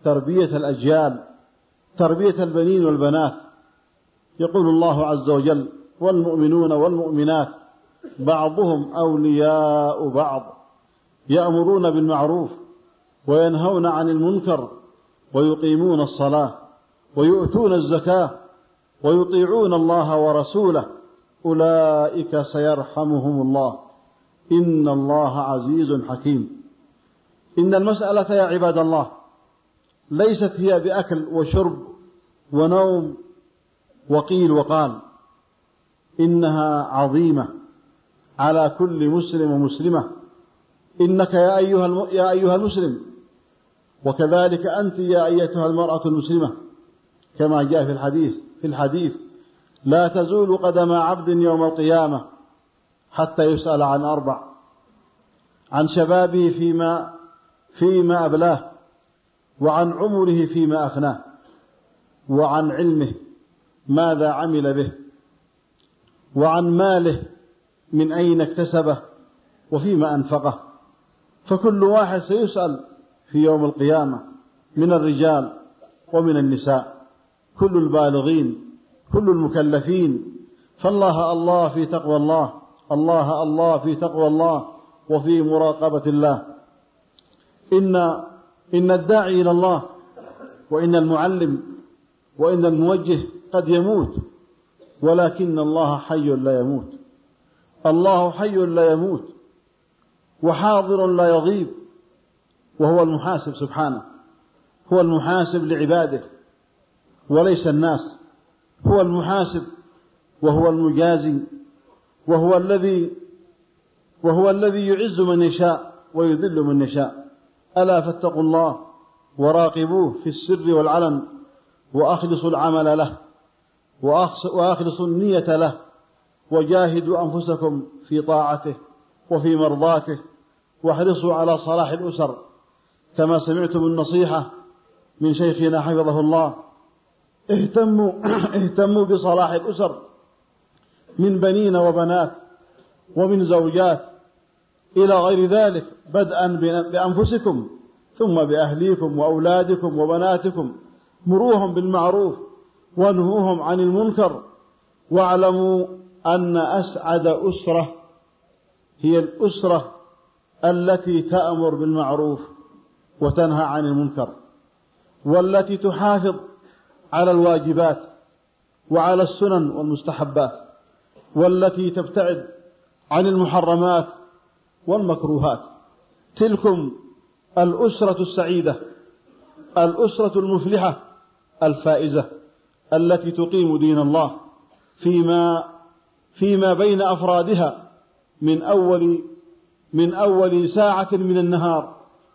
تربية البنين والبنات. يقول الله عز وجل: والمؤمنون والمؤمنات بعضهم أولياء بعض يأمرون بالمعروف وينهون عن المنكر ويقيمون الصلاة ويؤتون الزكاة ويطيعون الله ورسوله أولئك سيرحمهم الله إن الله عزيز حكيم. إن المسألة يا عباد الله ليست هي بأكل وشرب ونوم وقيل وقال، إنها عظيمة على كل مسلم ومسلمة. إنك يا أيها المسلم، وكذلك أنت يا أيتها المرأة المسلمة، كما جاء في الحديث: لا تزول قدم عبد يوم القيامة حتى يسأل عن 4: عن شبابه فيما أبلاه، وعن عمره فيما أفناه، وعن علمه ماذا عمل به، وعن ماله من أين اكتسبه وفيما أنفقه. فكل واحد سيسأل في يوم القيامة، من الرجال ومن النساء، كل البالغين، كل المكلفين. فالله الله في تقوى الله، الله في تقوى الله وفي مراقبة الله. إن الداعي إلى الله وإن المعلم وإن الموجه قد يموت، ولكن الله حي لا يموت. الله حي لا يموت وحاضر لا يغيب، وهو المحاسب سبحانه، هو المحاسب لعباده وليس الناس، هو المحاسب وهو المجازي، وهو الذي يعز من يشاء ويذل من يشاء. ألا فاتقوا الله وراقبوه في السر والعلن، وأخلصوا العمل له وأخلصوا النية له، وجاهدوا أنفسكم في طاعته وفي مرضاته، واحرصوا على صلاح الأسر كما سمعتم النصيحة من شيخنا حفظه الله. اهتموا بصلاح الأسر من بنين وبنات ومن زوجات إلى غير ذلك، بدءا بأنفسكم ثم بأهليكم وأولادكم وبناتكم. مروهم بالمعروف وانهوهم عن المنكر، واعلموا أن أسعد أسرة هي الأسرة التي تأمر بالمعروف وتنهى عن المنكر، والتي تحافظ على الواجبات وعلى السنن والمستحبات، والتي تبتعد عن المحرمات والمكروهات. تلكم الأسرة السعيدة، الأسرة المفلحة الفائزة، التي تقيم دين الله فيما بين أفرادها من أول ساعة من النهار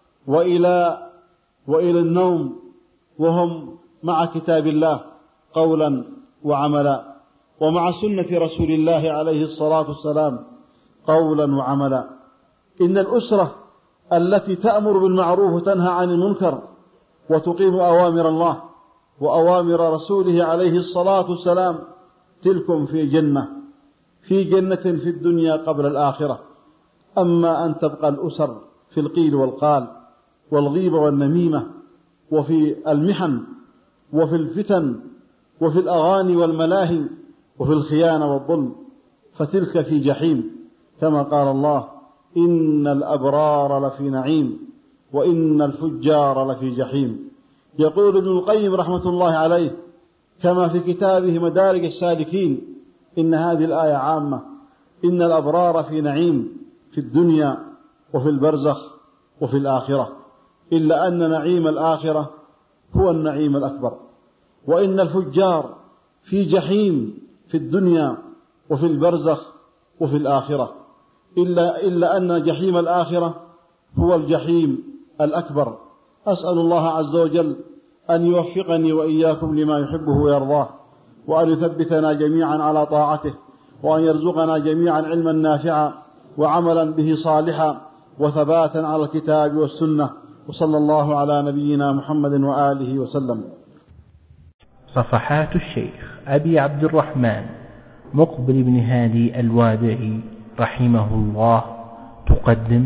وإلى النوم، وهم مع كتاب الله قولا وعملا، ومع سنة رسول الله عليه الصلاة والسلام قولا وعملا. إن الأسرة التي تأمر بالمعروف وتنهى عن المنكر وتقيم أوامر الله وأوامر رسوله عليه الصلاة والسلام، تلكم في جنة في الدنيا قبل الآخرة. أما أن تبقى الأسر في القيل والقال والغيبة والنميمة، وفي المحن وفي الفتن وفي الأغاني والملاهي وفي الخيانة والظلم، فتلك في جحيم، كما قال الله: إن الأبرار لفي نعيم وإن الفجار لفي جحيم. يقول ابن القيم رحمة الله عليه كما في كتابه مدارج السالكين: إن هذه الآية عامة، إن الأبرار في نعيم في الدنيا وفي البرزخ وفي الآخرة، إلا أن نعيم الآخرة هو النعيم الأكبر، وإن الفجار في جحيم في الدنيا وفي البرزخ وفي الآخرة، إلا أن جحيم الآخرة هو الجحيم الأكبر. أسأل الله عز وجل أن يوفقني وإياكم لما يحبه ويرضاه، وأن يثبتنا جميعا على طاعته، وأن يرزقنا جميعا علما نافعا وعملا به صالحا وثباتا على الكتاب والسنة. وصلى الله على نبينا محمد وآله وسلم. صفحات الشيخ أبي عبد الرحمن مقبل بن هادي الوادعي رحمه الله تقدم: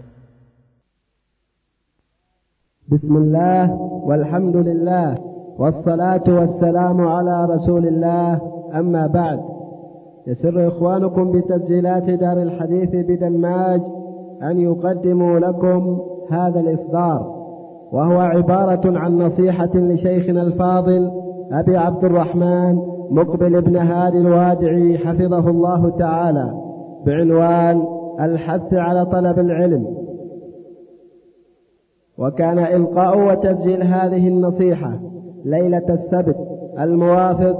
بسم الله والحمد لله والصلاة والسلام على رسول الله، أما بعد. يسر إخوانكم بتسجيلات دار الحديث بدماج أن يقدموا لكم هذا الإصدار، وهو عبارة عن نصيحة لشيخنا الفاضل أبي عبد الرحمن مقبل بن هادي الوادعي حفظه الله تعالى، بعنوان الحث على طلب العلم. وكان إلقاء وتسجيل هذه النصيحة ليلة السبت الموافق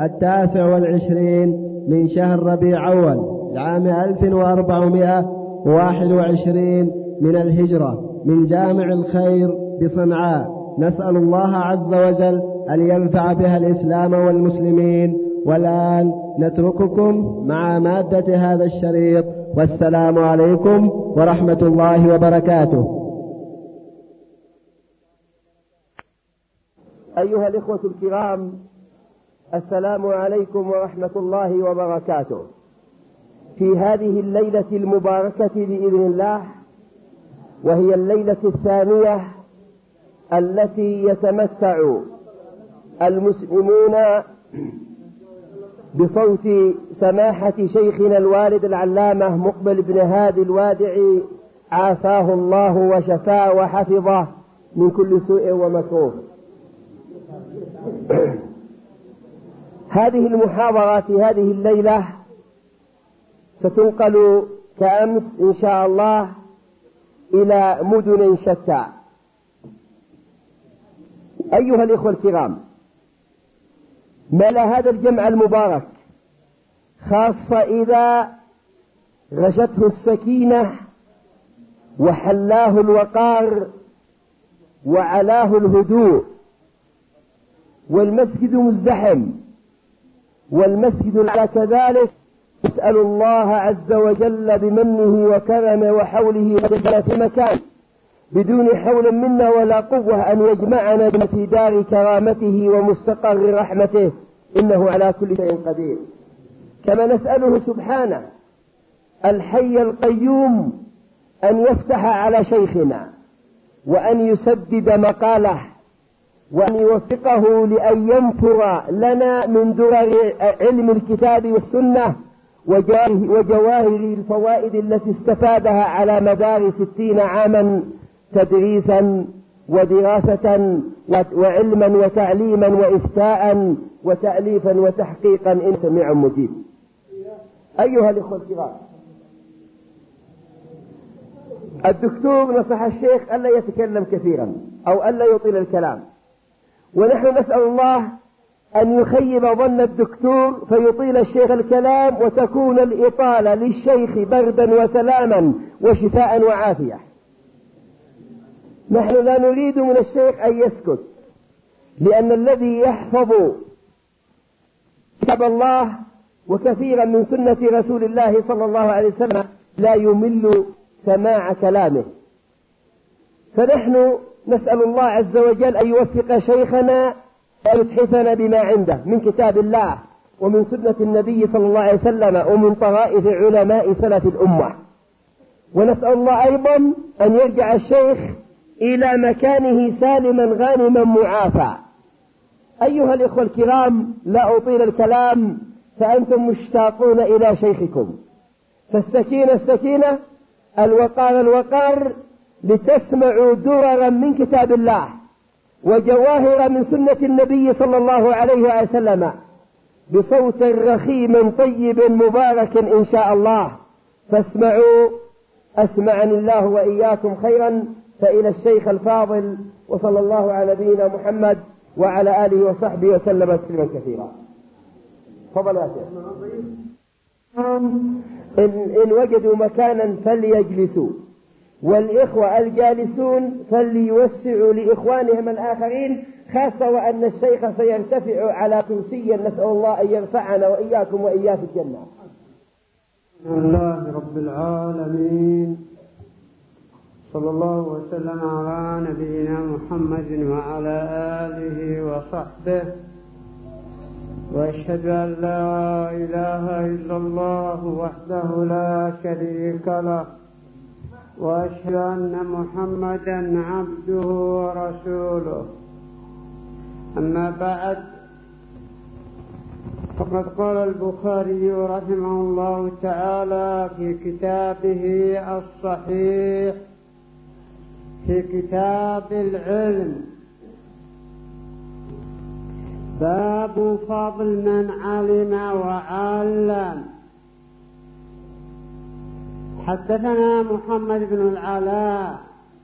29 من شهر ربيع أول لعام 1421 من الهجرة، من جامع الخير بصنعاء. نسأل الله عز وجل أن ينفع بها الإسلام والمسلمين. والآن نترككم مع مادة هذا الشريط، والسلام عليكم ورحمة الله وبركاته. أيها الإخوة الكرام، السلام عليكم ورحمة الله وبركاته. في هذه الليلة المباركة بإذن الله، وهي الليلة الثانية التي يتمتع المسلمون بصوت سماحة شيخنا الوالد العلامة مقبل بن هادي الوادعي، عافاه الله وشفاه وحفظه من كل سوء ومكروه. هذه المحاضرة في هذه الليلة ستنقل كأمس إن شاء الله إلى مدن شتى. أيها الإخوة الكرام، مال هذا الجمع المبارك خاصة إذا غشته السكينة وحلاه الوقار وعلاه الهدوء، والمسجد مزدحم والمسجد على كذلك. نسأل الله عز وجل بمنه وكرمه وحوله وجل في مكان بدون حول منا ولا قوة أن يجمعنا في دار كرامته ومستقر رحمته، إنه على كل شيء قدير. كما نسأله سبحانه الحي القيوم أن يفتح على شيخنا وأن يسدد مقاله وأن يوفقه لأن ينثر لنا من درر علم الكتاب والسنة وجواهر الفوائد التي استفادها على مدار 60 عاما تدريسا ودراسة وعلما وتعليما وإفتاء وتأليفا وتحقيقا، إن سميع مجيب. أيها الإخوة الكرام، الدكتور نصح الشيخ ألا يتكلم كثيرا أو ألا يطيل الكلام، ونحن نسأل الله أن يخيب ظن الدكتور فيطيل الشيخ الكلام وتكون الإطالة للشيخ بردا وسلاما وشفاء وعافية. نحن لا نريد من الشيخ أن يسكت، لأن الذي يحفظ كتاب الله وكثيرا من سنة رسول الله صلى الله عليه وسلم لا يمل سماع كلامه. فنحن نسأل الله عز وجل أن يوفق شيخنا ويتحفنا بما عنده من كتاب الله ومن سنة النبي صلى الله عليه وسلم ومن طرائف علماء سلف الأمة. ونسأل الله أيضا أن يرجع الشيخ إلى مكانه سالما غانما معافى. أيها الإخوة الكرام، لا أطيل الكلام فأنتم مشتاقون إلى شيخكم، فالسكينة السكينة، الوقار الوقار، لتسمعوا دررا من كتاب الله وجواهر من سنة النبي صلى الله عليه وسلم بصوت رخيم طيب مبارك إن شاء الله. فاسمعوا، أسمعني الله وإياكم خيرا. فإلى الشيخ الفاضل، وصلى الله على نبينا محمد وعلى آله وصحبه وسلم تسليما كثيرا. تفضل يا شيخ. إن وجدوا مكانا فليجلسوا، والإخوة الجالسون فليوسعوا لإخوانهم الآخرين، خاصة وأن الشيخ سيرتفع على كرسي، نسأل الله أن يرفعنا وإياكم وإياه في الجنة. الحمد لله رب العالمين، صلى الله وسلم على نبينا محمد وعلى آله وصحبه، وأشهد أن لا إله إلا الله وحده لا شريك له، وأشهد أن محمدا عبده ورسوله. أما بعد، فقد قال البخاري رحمه الله تعالى في كتابه الصحيح في كتاب العلم: باب فضل من علم وعلم. حدثنا محمد بن العلاء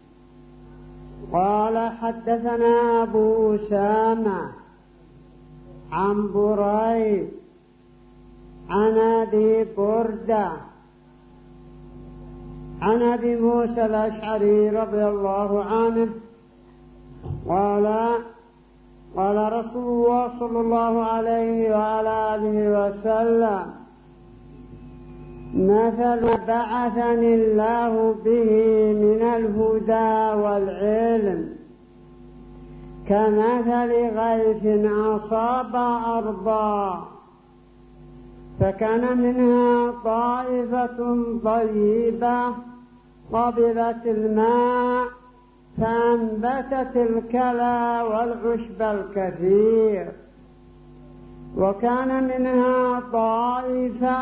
قال حدثنا أبو أسامة عن بريد عن أبي بردة عن أبي موسى الأشعري رضي الله عنه قال رسول الله صلى الله عليه وعلى آله وسلم: مثل ما بعثني الله به من الهدى والعلم كمثل غيث أصاب أرضا فكان منها طائفة طيبة قبلت الماء فأنبتت الكلى والعشب الكثير، وكان منها طائفة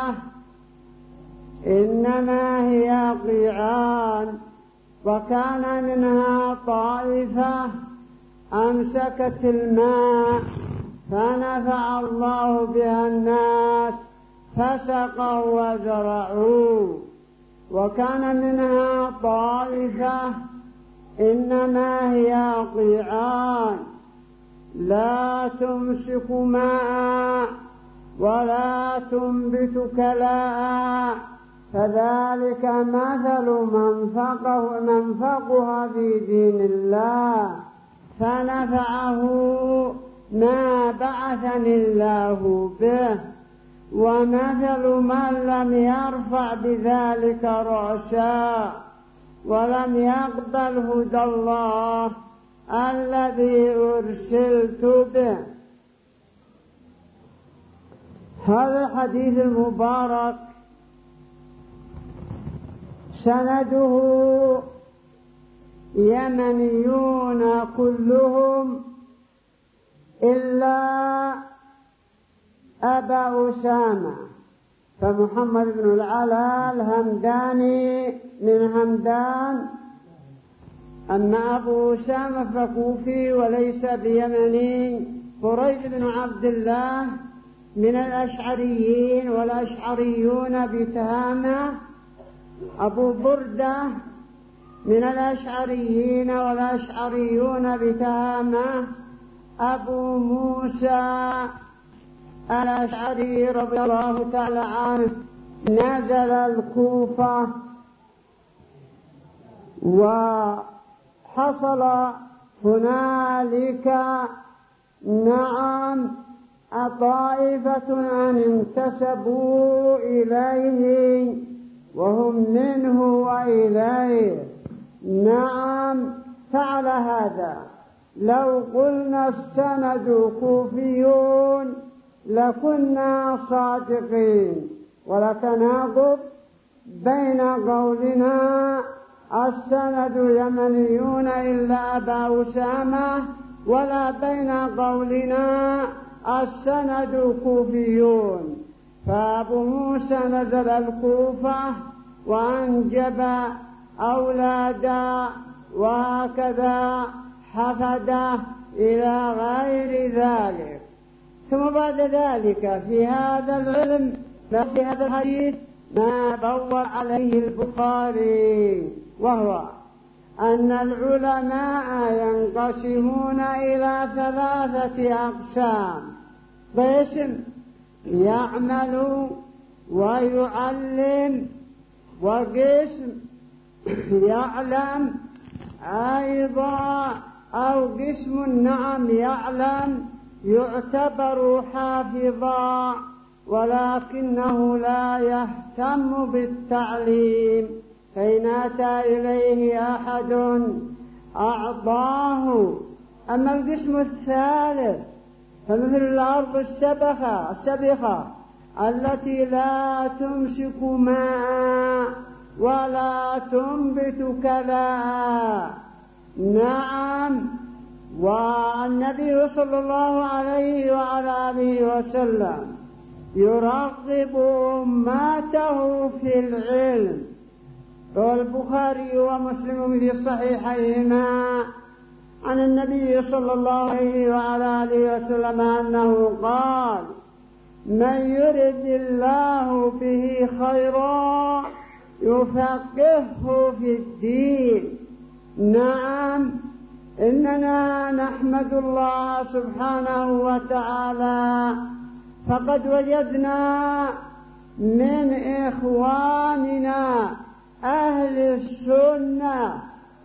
إنما هي قيعان، وكان منها طائفة أمسكت الماء فنفع الله بها الناس فسقوا وزرعوا. وكان منها طائفة إنما هي قيعان لا تمسك ماء ولا تنبت كلاء، فذلك مثل منفقها في دين الله فنفعه ما بعثني الله به، ومثل من لم يرفع بذلك رأسا ولم يقبل هدى الله الذي أرسلت به. هذا الحديث المبارك سنده يمنيون كلهم إلا أبا أسامة، فمحمد بن العلاء الهمداني من همدان، أما أبو أسامة فكوفي وليس بيمني. بريد بن عبد الله من الأشعريين والأشعريون بتهامة. أبو بردة من الأشعريين والأشعريون بتهامة. أبو موسى الأشعري رضي الله تعالى عنه نزل الكوفة، وحصل هنالك طائفة أن انتسبوا إليه وهم منه وإليه. فعل هذا. لو قلنا السند كوفيون لكنا صادقين، ولا تناقض بين قولنا السند يمنيون إلا أبا أسامة ولا بين قولنا السند كوفيون. فأبو موسى نزل الكوفة وأنجب أولادا، وهكذا حفد إلى غير ذلك. ثم بعد ذلك في هذا العلم في هذا الحديث ما بوّر عليه البخاري، وهو أن العلماء ينقسمون إلى 3 أقسام: قسم يعمل ويعلم، وقسم يعلم أيضا، أو قسم يعلم يعتبر حافظا ولكنه لا يهتم بالتعليم، فإن أتى إليه أحد أعطاه. أما القسم الثالث فمثل الأرض السبخة التي لا تمسك ماء ولا تنبت كلاء. والنبي صلى الله عليه وعلى آله وسلم يرغب أمته في العلم. والبخاري ومسلم في صحيحيهما عن النبي صلى الله عليه وعلى آله وسلم أنه قال: من يرد الله به خيرا يفقهه في الدين. إننا نحمد الله سبحانه وتعالى، فقد وجدنا من إخواننا أهل السنة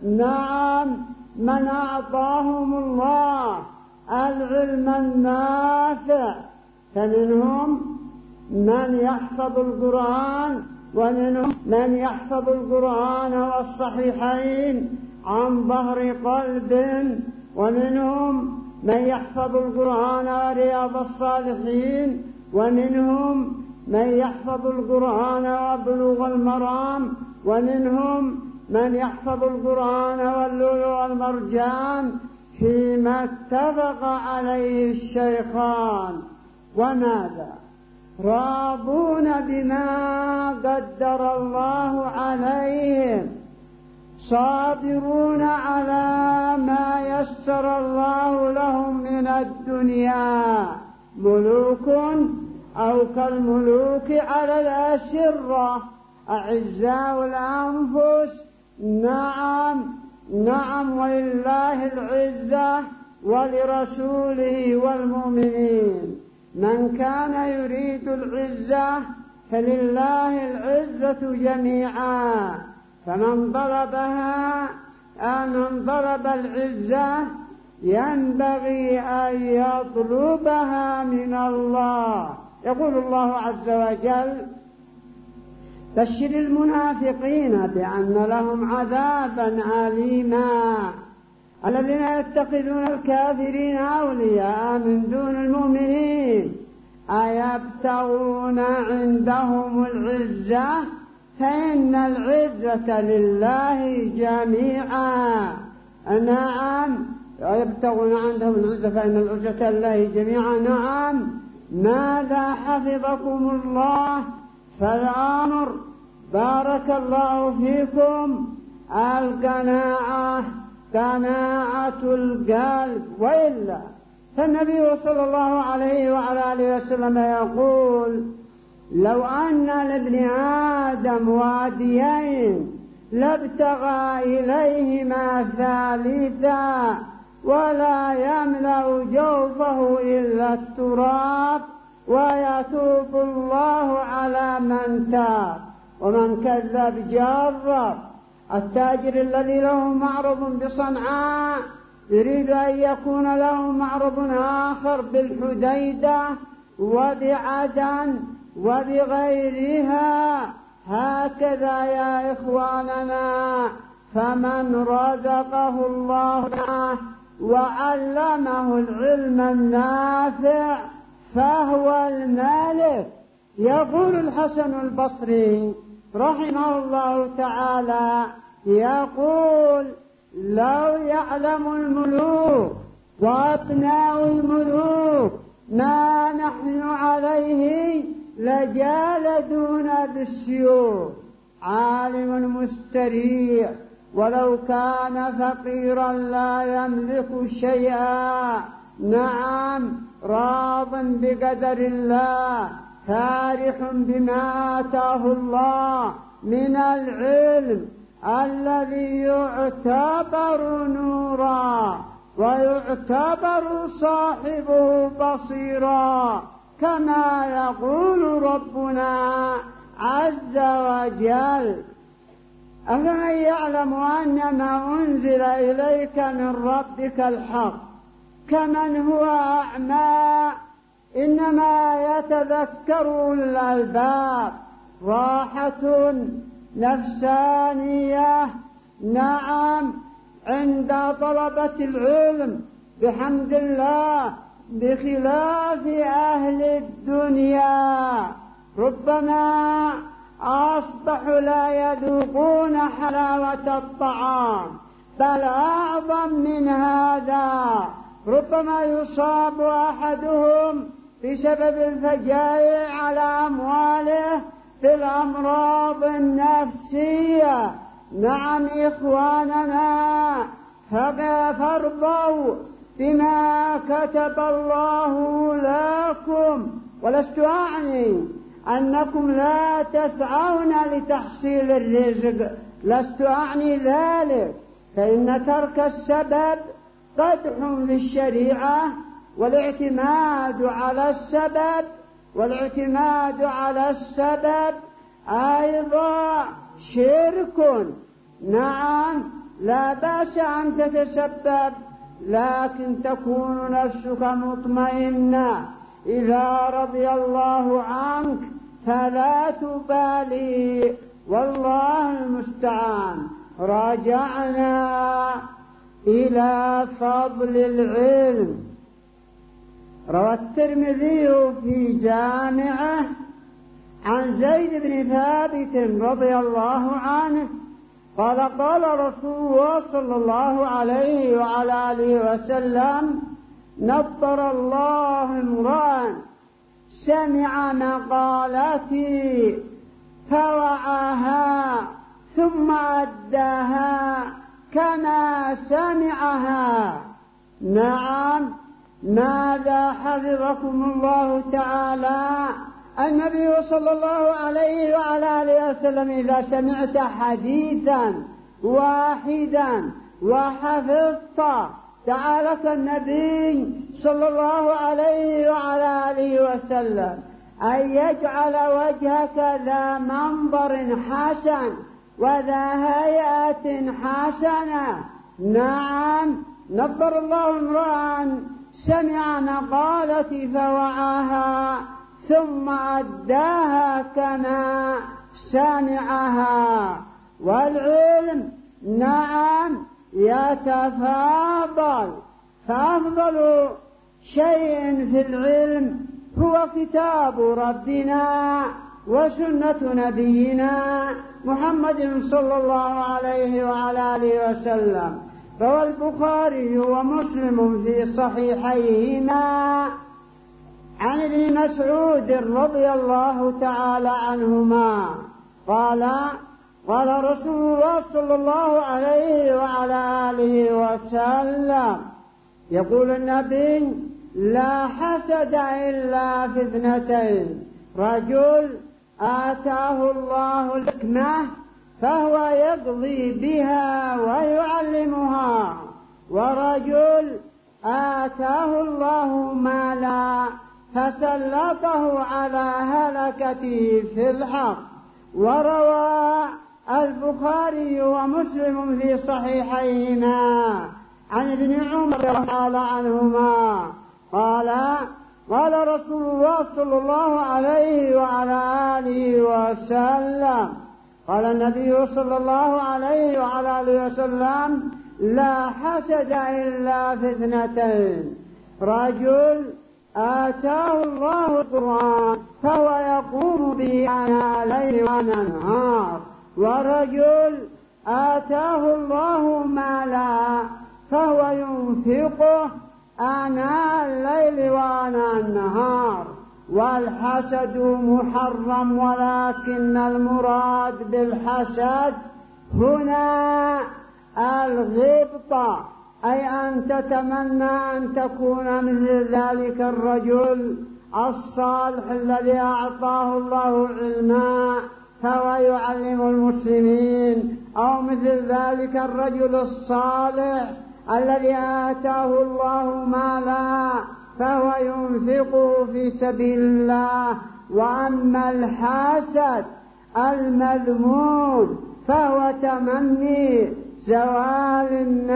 من أعطاهم الله العلم النافع، فمنهم من يحفظ القرآن، ومنهم من يحفظ القرآن والصحيحين عن ظهر قلب، ومنهم من يحفظ القرآن ورياض الصالحين، ومنهم من يحفظ القرآن وبلوغ المرام، ومنهم من يحفظ القرآن واللؤلؤ والمرجان فيما اتفق عليه الشيخان. وماذا؟ راضون بما قدر الله عليهم، صابرون على ما يسر الله لهم من الدنيا، ملوك أو كالملوك على الأسرة، أعزاء الأنفس. نعم ولله العزة ولرسوله والمؤمنين. من كان يريد العزة فلله العزة جميعا، فمن ضرب العزة ينبغي أن يطلبها من الله. يقول الله عز وجل: بشر المنافقين بأن لهم عذابا أليما، الذين يتخذون الكافرين أولياء من دون المؤمنين أيبتغون عندهم العزة فإن العزة لله جميعا. نعم، يبتغون عندهم العزة فإن العزة لله جميعا. نعم. ماذا حفظكم الله؟ فالأمر بارك الله فيكم القناعة، قناعة القلب. وإلا فالنبي صلى الله عليه وعلى آله وسلم يقول: لو أن لابن آدم واديين لابتغى إليهما ثالثا ولا يملأ جوفه إلا التراب ويتوب الله على من تاب ومن كذب جرب. التاجر الذي له معرض بصنعاء يريد أن يكون له معرض آخر بالحديدة وبعدن وبغيرها. هكذا يا إخواننا، فمن رزقه الله وعلمه العلم النافع فهو المالك. يقول الحسن البصري رحمه الله تعالى، يقول: لو يعلم الملوك وأبناء الملوك ما نحن عليه لجالدونا بالسيوف. عالم مستريع ولو كان فقيرا لا يملك شيئا. نعم، راض بقدر الله، فارح بما آتاه الله من العلم الذي يعتبر نورا ويعتبر صاحبه بصيرا، كما يقول ربنا عز وجل: أفمن يعلم أن ما أنزل إليك من ربك الحق كمن هو أعمى إنما يتذكر أولو الألباب. راحة نفسانية. نعم، عند طلبة العلم بحمد الله، بخلاف أهل الدنيا ربما أصبحوا لا يذوقون حلاوة الطعام، بل أعظم من هذا، ربما يصاب أحدهم بسبب الفجائع على أمواله بالأمراض النفسية. نعم إخواننا، فارضوا بما كتب الله لكم، ولست أعني أنكم لا تسعون لتحصيل الرزق، لست أعني ذلك، فإن ترك السبب قدح في الشريعة، والاعتماد على السبب أيضا شرك. نعم، لا بأس أن تتسبب، لكن تكون نفسك مطمئنة. إذا رضي الله عنك فلا تبالي، والله المستعان. راجعنا إلى فضل العلم. روى الترمذي في جامعه عن زيد بن ثابت رضي الله عنه قال: قال رسول الله صلى الله عليه وعلى آله وسلم: نضر الله امرأ سمع مقالتي فوعاها ثم أداها كما سمعها. نعم، ماذا حفظكم الله تعالى؟ النبي صلى الله عليه وعلى آله وسلم إذا سمعت حديثا واحدا وحفظت دعا النبي صلى الله عليه وعلى آله وسلم أن يجعل وجهك ذا منظر حسن وذا هيئة حسنة. نعم، نظر الله امرأ سمع مقالتي فوعاها ثم أداها كما سمعها. والعلم نعم يتفاضل، فأفضل شيء في العلم هو كتاب ربنا وسنة نبينا محمد صلى الله عليه وعلى آله وسلم. روى البخاري ومسلم في صحيحيهما عن ابن مسعود رضي الله تعالى عنهما قال قال رسول الله صلى الله عليه وعلى آله وسلم، يقول النبي: لا حسد إلا في اثنتين، رجل آتاه الله الحكمة فهو يقضي بها ويعلمها، ورجل آتاه الله مالا فسلطه على هلكته في الحق. وروى البخاري ومسلم في صحيحيهما عن ابن عمر رضي الله عنهما قال قال رسول الله صلى الله عليه وعلى آله وسلم، قال النبي صلى الله عليه وعلى آله وسلم: لا حسد إلا في اثنتين، رجل آتاه الله القرآن فهو يقوم به آناء الليل والنهار، ورجل آتاه الله مالا فهو ينفقه آناء الليل وآناء النهار. والحسد محرم، ولكن المراد بالحسد هنا الغبطة، أي أن تتمنى أن تكون مثل ذلك الرجل الصالح الذي أعطاه الله علما فهو يعلم المسلمين، أو مثل ذلك الرجل الصالح الذي آتاه الله مالا فهو ينفقه في سبيل الله. وأما الحاسد المذموم فهو تمني زوال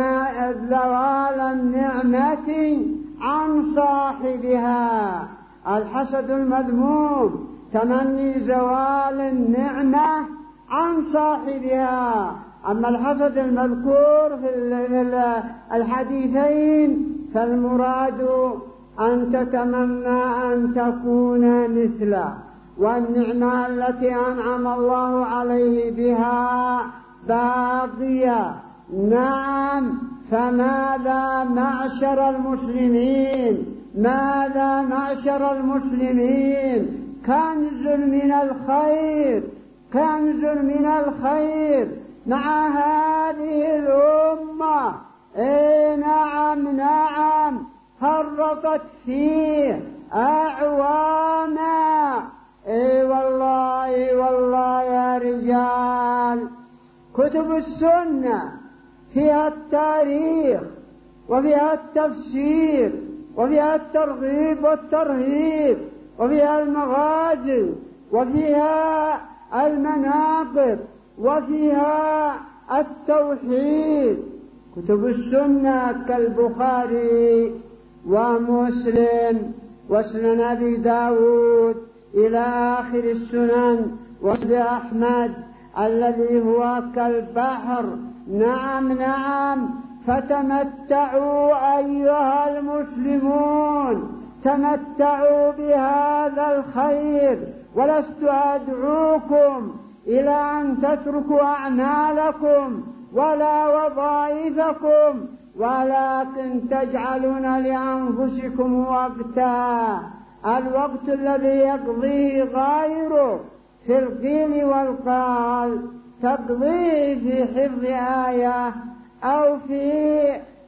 النعمة عن صاحبها. الحسد المذموم تمني زوال النعمة عن صاحبها. أما الحسد المذكور في الحديثين فالمراد أن تتمنى أن تكون مثله، والنعمة التي أنعم الله عليه بها باقية. نعم، فماذا معشر المسلمين؟ ماذا معشر المسلمين؟ كنز من الخير، كنز من الخير مع هذه الأمة. نعم نعم، فرطت فيه أعواما. والله والله يا رجال، كتب السنة فيها التاريخ وفيها التفسير وفيها الترغيب والترهيب وفيها المغازي وفيها المناقب وفيها التوحيد. كتب السنة كالبخاري ومسلم وسنن أبي داود إلى آخر السنن، وسنن أحمد الذي هو كالبحر. نعم نعم، فتمتعوا أيها المسلمون، تمتعوا بهذا الخير، ولست أدعوكم إلى أن تتركوا أعمالكم ولا وظائفكم، ولكن تجعلون لأنفسكم وقتا، الوقت الذي يقضيه غيره في القيل والقال. تقضي في حفظ آية أو في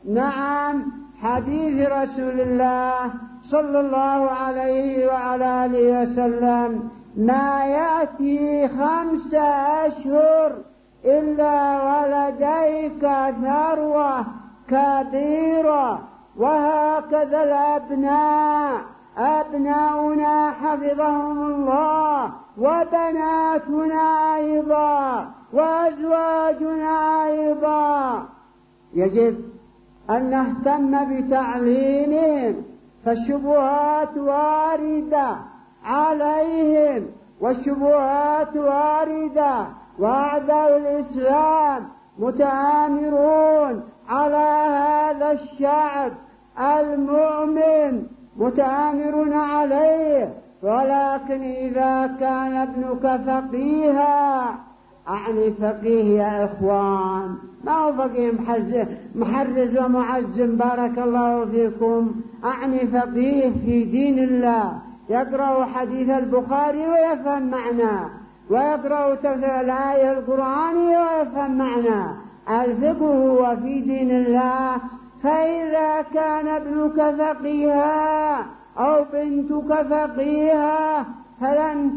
حديث رسول الله صلى الله عليه وعلى آله وسلم ما يأتي 5 أشهر إلا ولديك ثروة كبيرة. وهكذا الأبناء، أبناؤنا حفظهم الله، وبناتنا أيضا، وأزواجنا أيضا، يجب أن نهتم بتعليمهم، فالشبهات واردة عليهم، والشبهات واردة، وأعداء الإسلام متآمرون على هذا الشعب المؤمن، متآمرون عليه. ولكن إذا كان ابنك فقيها، أعني فقيه يا إخوان، ما هو فقيه محرز ومعزم بارك الله فيكم، أعني فقيه في دين الله، يقرأ حديث البخاري ويفهم معناه، ويقرأ تفسير الآية القرآنية ويفهم معناه. الفقه هو في دين الله. فإذا كان ابنك فقيها أو بنتك فقيها فلن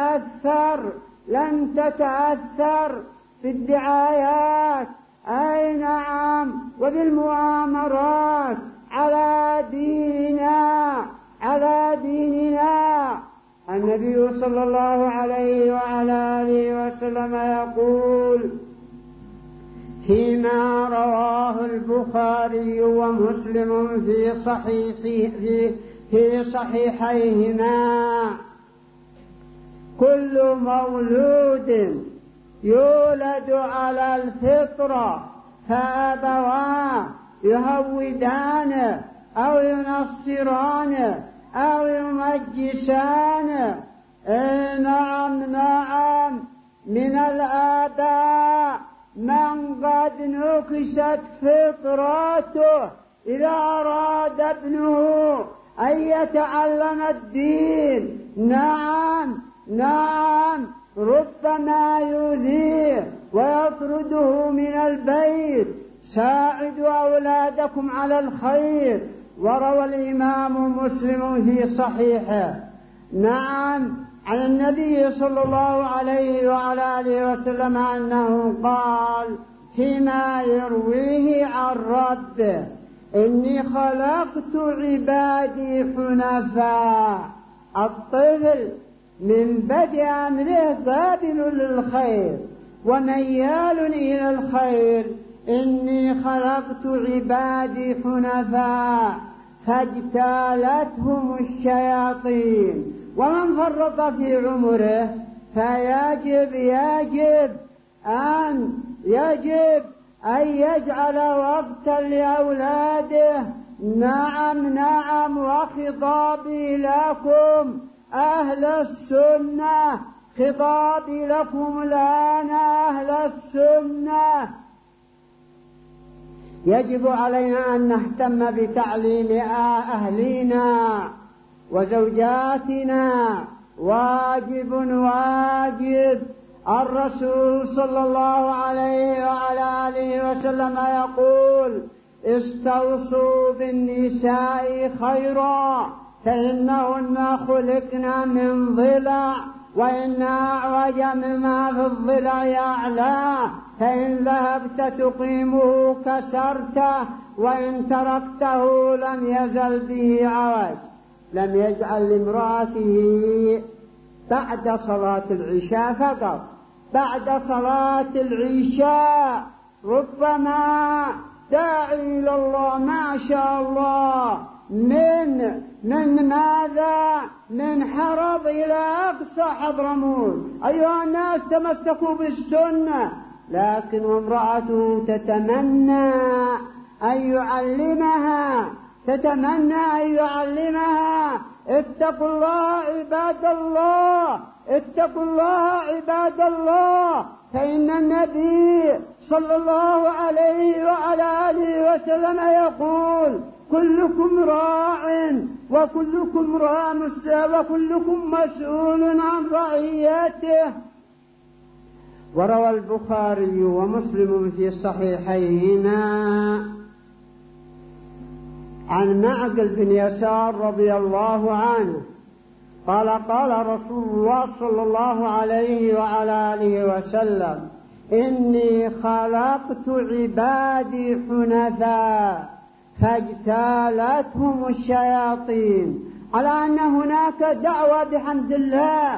تتأثر في الدعايات، أي نعم، وبالمؤامرات على ديننا. النبي صلى الله عليه وعلى آله وسلم يقول فيما رواه البخاري ومسلم في صحيحيهما: كل مولود يولد على الفطرة فأبواه يهودانه أو ينصرانه أو يمجسانه. نعم، من الآباء من قد نكست فطرته إذا أراد ابنه أن يتعلم الدين. نعم، ربما يؤذيه ويطرده من البيت. ساعدوا أولادكم على الخير. وروى الإمام مسلم في صحيحه عن النبي صلى الله عليه وعلى آله وسلم أنه قال فيما يرويه عن ربه: إني خلقت عبادي حنفاء. الطفل من بدء أمره قابل للخير وميال إلى الخير. إني خلقت عبادي حنفاء فاجتالتهم الشياطين. ومن فرط في عمره فيجب أن يجعل وقتا لأولاده. نعم، وخطابي لكم أهل السنة، خطابي لكم الآن أهل السنة، يجب علينا أن نهتم بتعليم أهلنا وزوجاتنا. واجب. الرسول صلى الله عليه وعلى آله وسلم يقول: استوصوا بالنساء خيرا فإنهن خلقن من ضلع، وإن أعوج مما في الضلع أعلاه، فإن ذهبت تقيمه كسرته، وإن تركته لم يزل به عوج. لم يجعل لامرأته بعد صلاة العشاء فقط، بعد صلاة العشاء ربما داعي إلى الله ما شاء الله من ماذا؟ من حرب إلى أقصى حضرموت. أيها الناس تمسكوا بالسنة. لكن امرأته تتمنى أن يعلمها، اتقوا الله عباد الله، فإن النبي صلى الله عليه وعلى آله وسلم يقول: كلكم راع وكلكم مسؤول عن رعيته. وروى البخاري ومسلم في صحيحيهما عن معقل بن يسار رضي الله عنه قال قال رسول الله صلى الله عليه وعلى آله وسلم: إني خلقت عبادي حنفاء فاجتالتهم الشياطين، على أن هناك دعوة بحمد الله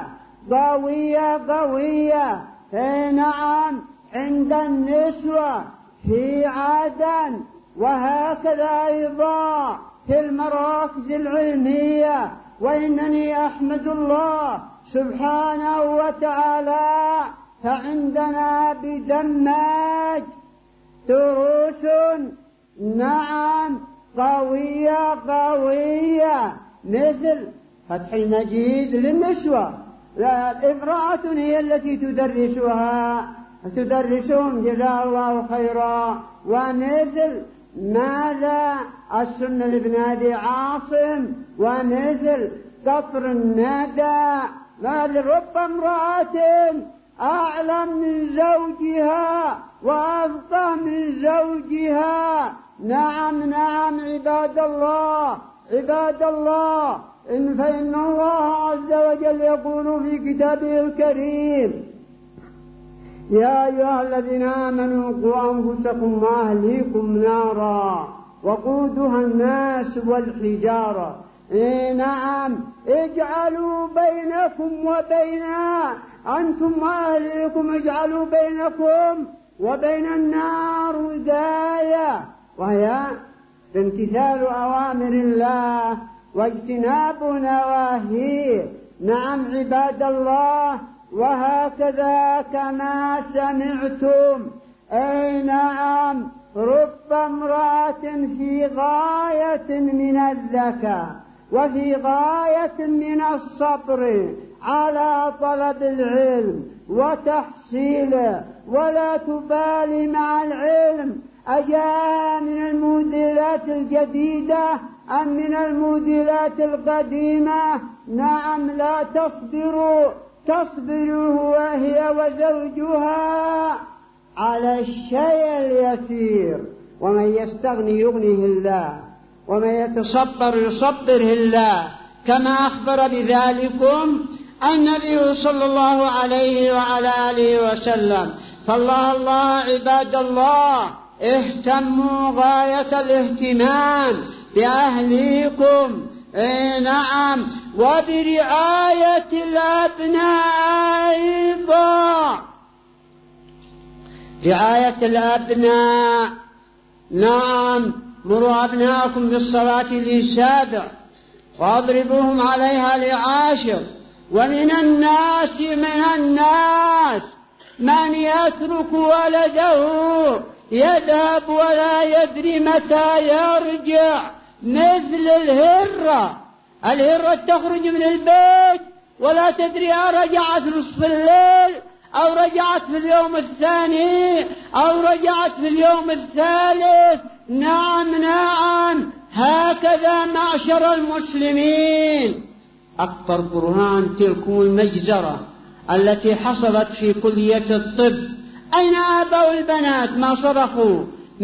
قوية نعم عند النسوة في عدن، وهكذا أيضا في المراكز العلمية. وإنني أحمد الله سبحانه وتعالى فعندنا بدماج دروس نعم قوية مثل فتح المجيد للنسوة، امرأة هي التي تدرسهم جزاه الله خيرا. ومثل ماذا السنة لابن أبي عاصم، ومثل قطر الندى. ماذا رب امرأة أعلم من زوجها وأفقه من زوجها. نعم عباد الله فإن الله عز وجل يقول في كتابه الكريم: يا أيها الذين آمنوا قوا أنفسكم وأهليكم نارا وقودها الناس والحجارة. نعم اجعلوا بينكم وبينها أنتم وأهليكم، اجعلوا بينكم وبين النار وقاية، وهي امتثال أوامر الله واجتناب نواهيه. نعم عباد الله، وهكذا كما سمعتم نعم رب امرأة في غاية من الذكاء وفي غاية من الصبر على طلب العلم وتحصيله، ولا تبالي مع العلم أجاء من الموديلات الجديدة أم من الموديلات القديمة. نعم لا تصبر وهي وزوجها على الشيء اليسير. ومن يستغني يغنيه الله، ومن يتصبر يصبره الله، كما أخبر بذلكم النبي صلى الله عليه وعلى آله وسلم. فالله عباد الله اهتموا غاية الاهتمام بأهليكم نعم وبرعاية الأبناء أيضا. رعاية الأبناء نعم مروا أبناءكم بالصلاة للسابع واضربوهم عليها لعاشر. ومن الناس من يترك ولده يذهب ولا يدري متى يرجع، مثل الهرة تخرج من البيت ولا تدري رجعت نصف الليل أو رجعت في اليوم الثاني أو رجعت في اليوم الثالث. نعم هكذا معشر المسلمين. أكبر برهان تلكم المجزرة التي حصلت في كلية الطب. أين آباء البنات ما صرخوا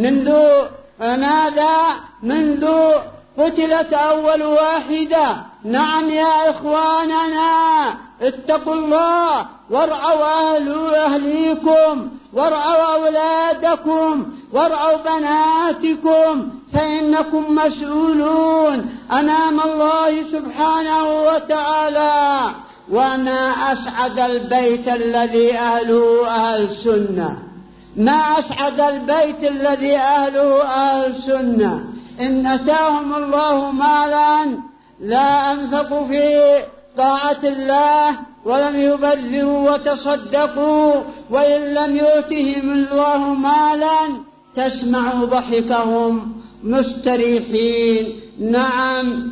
منذ قتلت أول واحدة؟ نعم يا إخواننا اتقوا الله وارعوا أهليكم وارعوا أولادكم وارعوا بناتكم، فإنكم مسؤولون أمام الله سبحانه وتعالى. وما أسعد البيت الذي أهله أهل السنة، ما أسعد البيت الذي أهله أهل السنة. إن أتاهم الله مالا لا أنفقوا في طاعة الله ولم يبذروا وتصدقوا، وإن لم يؤتهم الله مالا تسمع ضحكهم مستريحين. نعم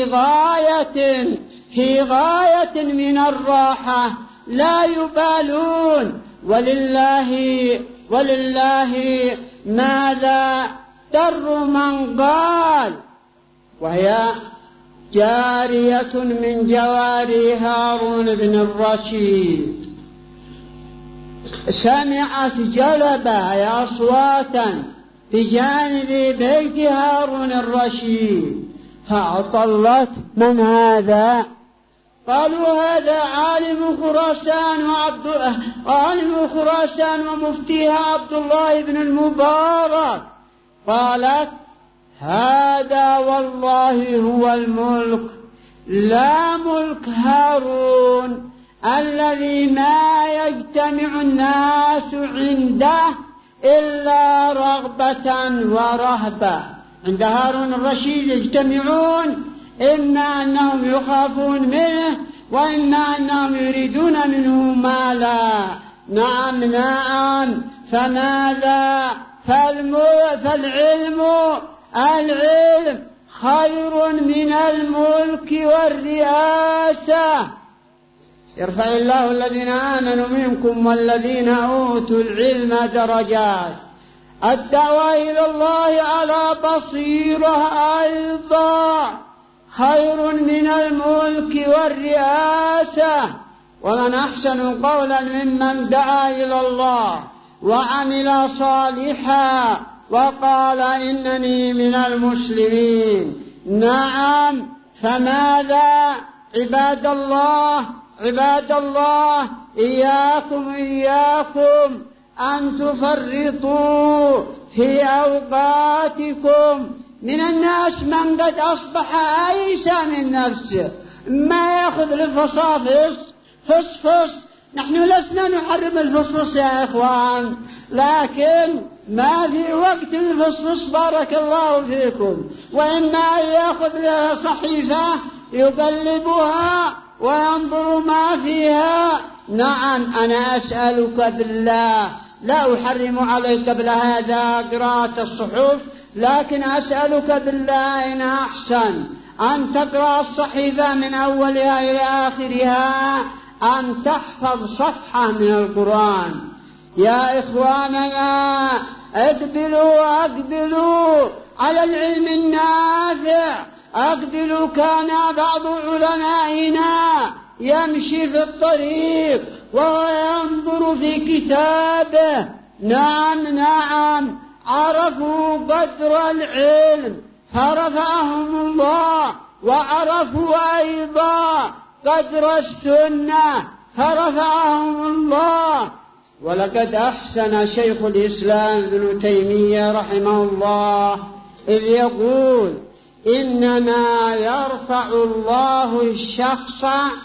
في غاية من الراحة لا يبالون. ولله ماذا در من قال، وهي جارية من جواري هارون بن الرشيد. سمعت جلبة أصواتا بجانب بيت هارون الرشيد فأطلت: من هذا؟ قالوا: هذا عالم خراسان ومفتيها عبد الله بن المبارك. قالت: هذا والله هو الملك، لا ملك هارون الذي ما يجتمع الناس عنده إلا رغبة ورهبة. عند هارون الرشيد يجتمعون إما أنهم يخافون منه وإما أنهم يريدون منه مالا. نعم. فماذا؟ فالعلم خير من الملك والرئاسة. يرفع الله الذين آمنوا منكم والذين أوتوا العلم درجات. الدعوة إلى الله على بصيرة أيضا خير من الملك والرئاسة. ومن أحسن قولا ممن دعا إلى الله وعمل صالحا وقال إنني من المسلمين. نعم. فماذا؟ عباد الله إياكم أن تفرطوا في أوقاتكم. من الناس من قد أصبح أيسى من نفسه، ما يأخذ الفصافص فصفص. نحن لسنا نحرم الفصفص يا إخوان، لكن ما في وقت الفصفص بارك الله فيكم. وإما أن يأخذ لها صحيفة يقلبها وينظر ما فيها. نعم. أنا أسألك بالله، لا أحرم عليك قبل هذا قراءة الصحف، لكن أسألك بالله إن أحسن أن تقرأ الصحيفة من أولها إلى آخرها، أن تحفظ صفحة من القرآن. يا إخواننا أقبلوا على العلم النافع. كان بعض علمائنا يمشي في الطريق وينظر في كتابه. نعم. عرفوا قدر العلم فرفعهم الله، وعرفوا أيضا قدر السنة فرفعهم الله. ولقد أحسن شيخ الإسلام ابن تيمية رحمه الله إذ يقول: إنما يرفع الله الشخص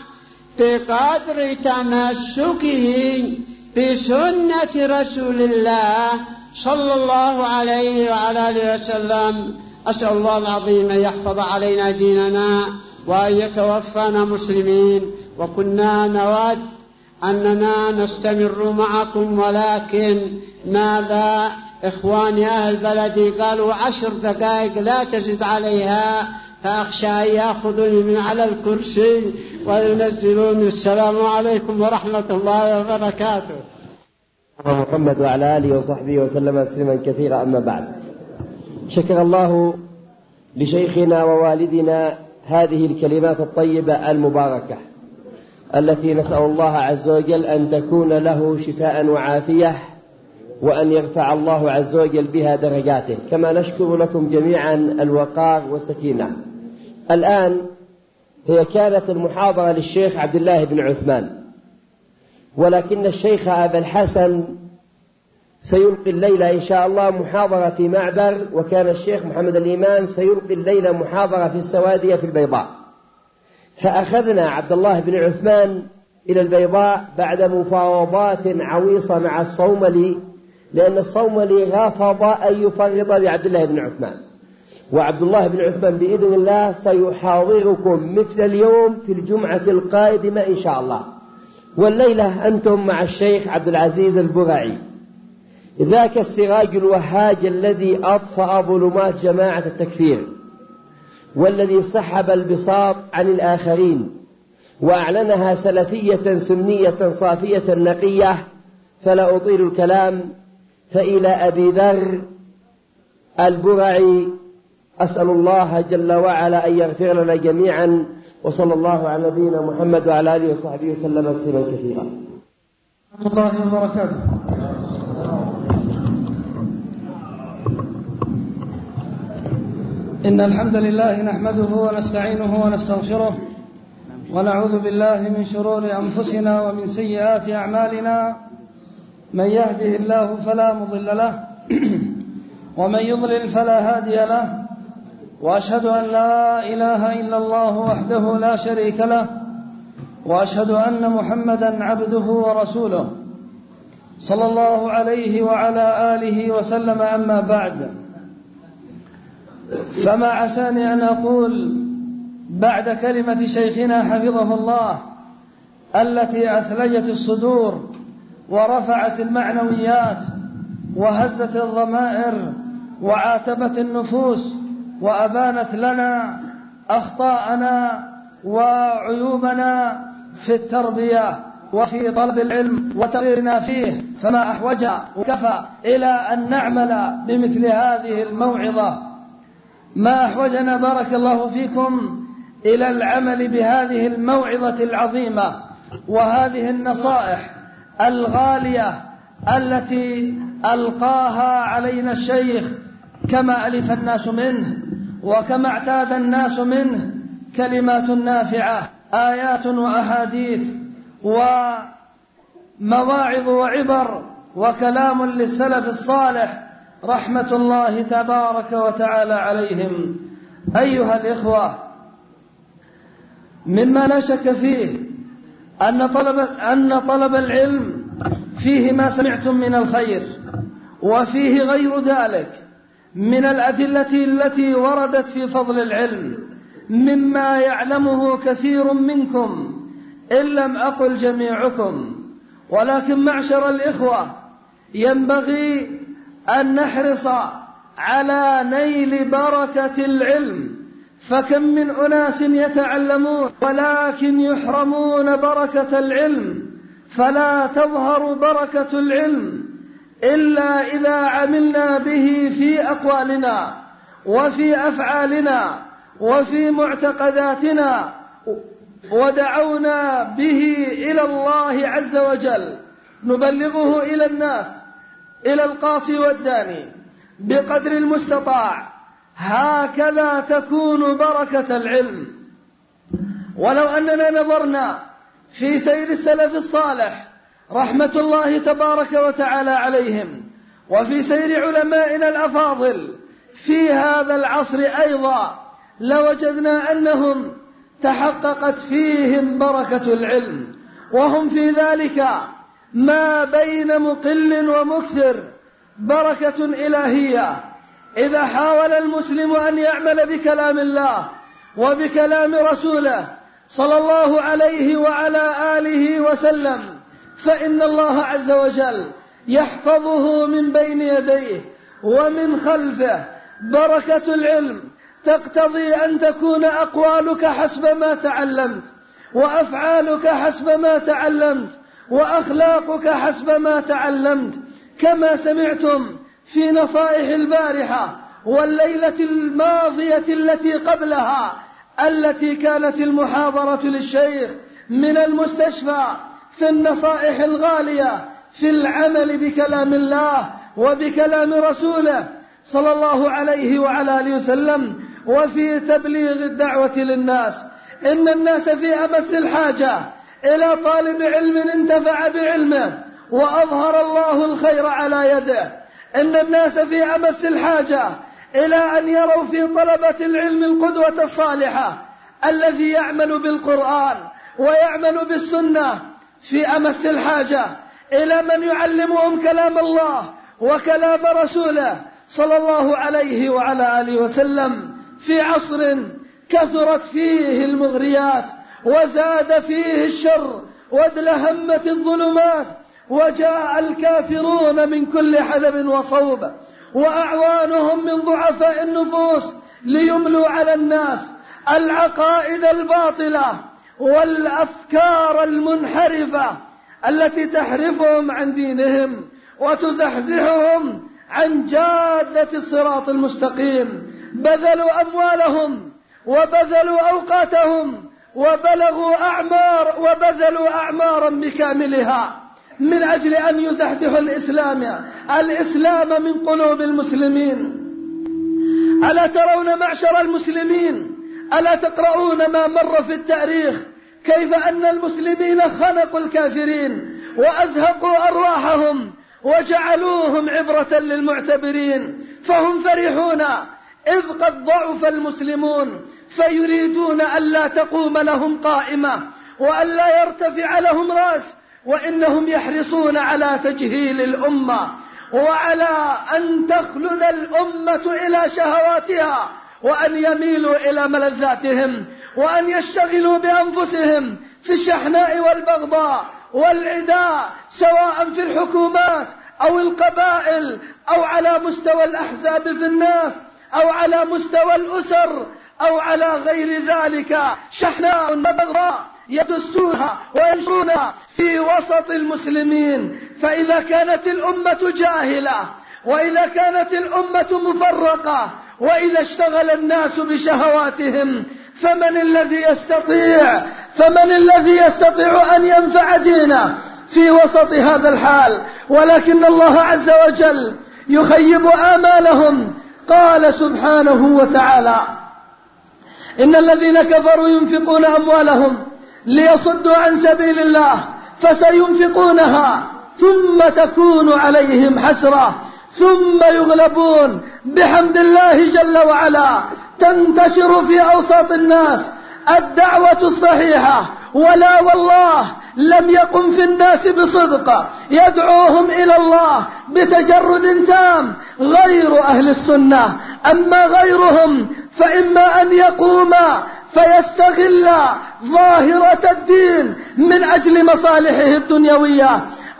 بقدر تمسكه بسنة رسول الله صلى الله عليه وعلى آله وسلم. أسأل الله العظيم أن يحفظ علينا ديننا وأن يتوفانا مسلمين. وكنا نود أننا نستمر معكم، ولكن ماذا؟ إخواني أهل بلدي قالوا 10 دقائق لا تزد عليها، فأخشى أن يأخذوني من على الكرسي وينزلوني. السلام عليكم ورحمة الله وبركاته. محمد وعلى آله وصحبه وسلم تسليما كثيرا. أما بعد، شكر الله لشيخنا ووالدنا هذه الكلمات الطيبة المباركة التي نسأل الله عز وجل أن تكون له شفاء وعافية، وأن يرفع الله عز وجل بها درجاته، كما نشكر لكم جميعا الوقار والسكينة. الآن هي كانت المحاضرة للشيخ عبد الله بن عثمان، ولكن الشيخ أبا الحسن سيلقي الليلة إن شاء الله محاضرة في معبر، وكان الشيخ محمد الإمام سيلقي الليلة محاضرة في السوادية في البيضاء. فأخذنا عبد الله بن عثمان إلى البيضاء بعد مفاوضات عويصة مع الصوملي، لأن الصوملي رفض أن يفرط بعبد الله بن عثمان. وعبد الله بن عثمان بإذن الله سيحاضركم مثل اليوم في الجمعة القادمة إن شاء الله. والليلة أنتم مع الشيخ عبد العزيز البرعي، ذاك السراج الوهاج الذي أطفأ ظلمات جماعة التكفير، والذي سحب البساط عن الآخرين وأعلنها سلفية سنية صافية نقية. فلا أطيل الكلام، فإلى أبي ذر البرعي. أسأل الله جل وعلا أن يغفر لنا جميعا، وصلى الله على نبينا محمد وعلى آله وصحبه وسلم تسليما كثيرا. الله وبركاته. إن الحمد لله نحمده ونستعينه ونستغفره ونعوذ بالله من شرور أنفسنا ومن سيئات أعمالنا، من يهده الله فلا مضل له ومن يضلل فلا هادي له، وأشهد أن لا إله إلا الله وحده لا شريك له، وأشهد أن محمدا عبده ورسوله صلى الله عليه وعلى آله وسلم. أما بعد، فما عساني أن أقول بعد كلمة شيخنا حفظه الله التي أثلجت الصدور ورفعت المعنويات وهزت الضمائر وعاتبت النفوس وأبانت لنا أخطاءنا وعيوبنا في التربية وفي طلب العلم وتغييرنا فيه، فما أحوج وكفى إلى أن نعمل بمثل هذه الموعظة. ما أحوجنا بارك الله فيكم إلى العمل بهذه الموعظة العظيمة وهذه النصائح الغالية التي ألقاها علينا الشيخ، كما ألف الناس منه وكما اعتاد الناس منه، كلمات نافعة، آيات وأحاديث ومواعظ وعبر وكلام للسلف الصالح رحمة الله تبارك وتعالى عليهم. أيها الإخوة، مما لا شك فيه أن طلب العلم فيه ما سمعتم من الخير، وفيه غير ذلك من الأدلة التي وردت في فضل العلم مما يعلمه كثير منكم إن لم أقل جميعكم. ولكن معشر الإخوة، ينبغي أن نحرص على نيل بركة العلم، فكم من أناس يتعلمون ولكن يحرمون بركة العلم، فلا تظهر بركة العلم إلا إذا عملنا به في أقوالنا وفي أفعالنا وفي معتقداتنا، ودعونا به إلى الله عز وجل، نبلغه إلى الناس، إلى القاصي والداني بقدر المستطاع. هكذا تكون بركة العلم. ولو أننا نظرنا في سير السلف الصالح رحمة الله تبارك وتعالى عليهم، وفي سير علمائنا الأفاضل في هذا العصر أيضا، لوجدنا أنهم تحققت فيهم بركة العلم، وهم في ذلك ما بين مقل ومكثر بركة إلهية. إذا حاول المسلم أن يعمل بكلام الله وبكلام رسوله صلى الله عليه وعلى آله وسلم، فإن الله عز وجل يحفظه من بين يديه ومن خلفه. بركة العلم تقتضي أن تكون أقوالك حسب ما تعلمت، وأفعالك حسب ما تعلمت، وأخلاقك حسب ما تعلمت، كما سمعتم في نصائح البارحة والليلة الماضية التي قبلها، التي كانت المحاضرة للشيخ من المستشفى في النصائح الغالية في العمل بكلام الله وبكلام رسوله صلى الله عليه وعلى آله وسلم، وفي تبليغ الدعوة للناس. إن الناس في أمس الحاجة إلى طالب علم انتفع بعلمه وأظهر الله الخير على يده. إن الناس في أمس الحاجة إلى أن يروا في طلبة العلم القدوة الصالحة الذي يعمل بالقرآن ويعمل بالسنة. في أمس الحاجة إلى من يعلمهم كلام الله وكلام رسوله صلى الله عليه وعلى آله وسلم، في عصر كثرت فيه المغريات وزاد فيه الشر وادلهمت الظلمات، وجاء الكافرون من كل حدب وصوب وأعوانهم من ضعفاء النفوس ليملوا على الناس العقائد الباطلة والأفكار المنحرفة التي تحرفهم عن دينهم وتزحزحهم عن جادة الصراط المستقيم. بذلوا أموالهم وبذلوا أوقاتهم وبذلوا أعمارا بكاملها من أجل أن يزحزحوا الإسلام من قلوب المسلمين. ألا ترون معشر المسلمين، ألا تقرؤون ما مر في التاريخ كيف أن المسلمين خنقوا الكافرين وأزهقوا أرواحهم وجعلوهم عبرة للمعتبرين، فهم فرحون إذ قد ضعف المسلمون، فيريدون ألا تقوم لهم قائمة وألا يرتفع لهم رأس، وإنهم يحرصون على تجهيل الأمة وعلى أن تخلد الأمة إلى شهواتها، وأن يميلوا إلى ملذاتهم، وأن يشتغلوا بأنفسهم في الشحناء والبغضاء والعداء، سواء في الحكومات أو القبائل أو على مستوى الأحزاب في الناس أو على مستوى الأسر أو على غير ذلك. شحناء وبغضاء يدسونها وينشرونها في وسط المسلمين. فإذا كانت الأمة جاهلة، وإذا كانت الأمة مفرقة، وإذا اشتغل الناس بشهواتهم، فمن الذي يستطيع أن ينفع دينه في وسط هذا الحال؟ ولكن الله عز وجل يخيب آمالهم. قال سبحانه وتعالى: إن الذين كفروا ينفقون أموالهم ليصدوا عن سبيل الله فسينفقونها ثم تكون عليهم حسرة ثم يغلبون بحمد الله جل وعلا. تنتشر في أوساط الناس الدعوة الصحيحة، ولا والله لم يقم في الناس بصدق يدعوهم إلى الله بتجرد تام غير أهل السنة. أما غيرهم فإما أن يقوم فيستغل ظاهرة الدين من أجل مصالحه الدنيوية،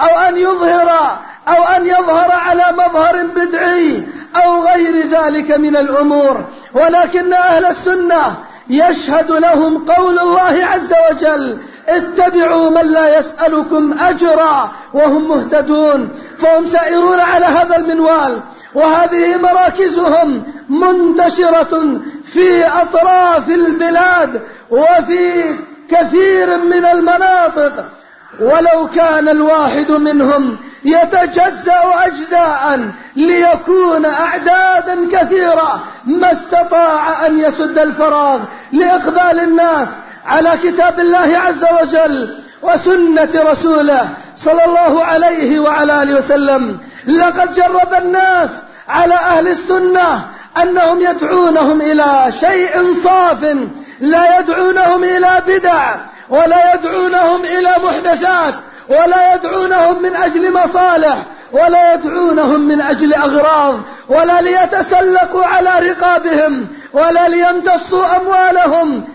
أو أن يظهر على مظهر بدعي أو غير ذلك من الأمور. ولكن أهل السنة يشهد لهم قول الله عز وجل: اتبعوا من لا يسألكم أجرا وهم مهتدون. فهم سائرون على هذا المنوال، وهذه مراكزهم منتشرة في أطراف البلاد وفي كثير من المناطق. ولو كان الواحد منهم يتجزأ أجزاء ليكون أعدادا كثيرة ما استطاع أن يسد الفراغ لإقبال الناس على كتاب الله عز وجل وسنة رسوله صلى الله عليه وعلى آله وسلم. لقد جرب الناس على أهل السنة أنهم يدعونهم إلى شيء صاف، لا يدعونهم إلى بدع، ولا يدعونهم إلى محدثات، ولا يدعونهم من أجل مصالح، ولا يدعونهم من أجل أغراض، ولا ليتسلقوا على رقابهم، ولا ليمتصوا أموالهم،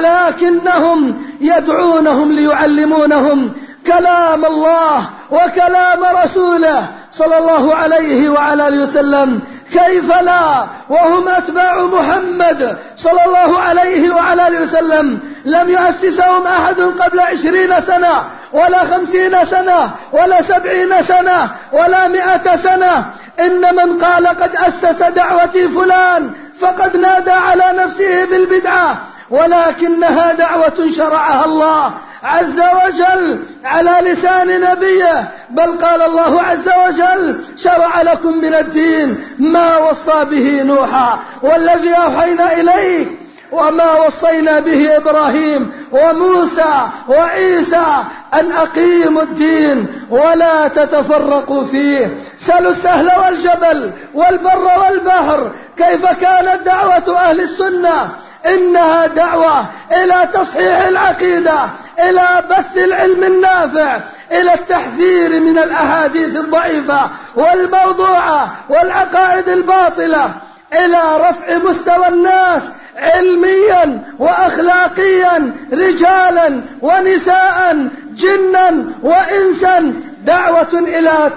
ولكنهم يدعونهم ليعلمونهم كلام الله وكلام رسوله صلى الله عليه وعلى آله وسلم. كيف لا وهم أتباع محمد صلى الله عليه وعلى آله وسلم؟ لم يؤسسهم أحد قبل 20 سنة ولا 50 سنة ولا 70 سنة ولا 100 سنة. إن من قال قد أسس دعوتي فلان فقد نادى على نفسه بالبدعة، ولكنها دعوة شرعها الله عز وجل على لسان نبيه. بل قال الله عز وجل: شرع لكم من الدين ما وصى به نوحا والذي أوحينا إليك وما وصينا به إبراهيم وموسى وعيسى أن أقيموا الدين ولا تتفرقوا فيه. سلوا السهل والجبل والبر والبحر كيف كانت دعوة أهل السنة. إنها دعوة إلى تصحيح العقيدة، إلى بث العلم النافع، إلى التحذير من الأحاديث الضعيفة والموضوعة والعقائد الباطلة، إلى رفع مستوى الناس علميا وأخلاقيا، رجالا ونساء، جنا وإنسا. دعوة إلى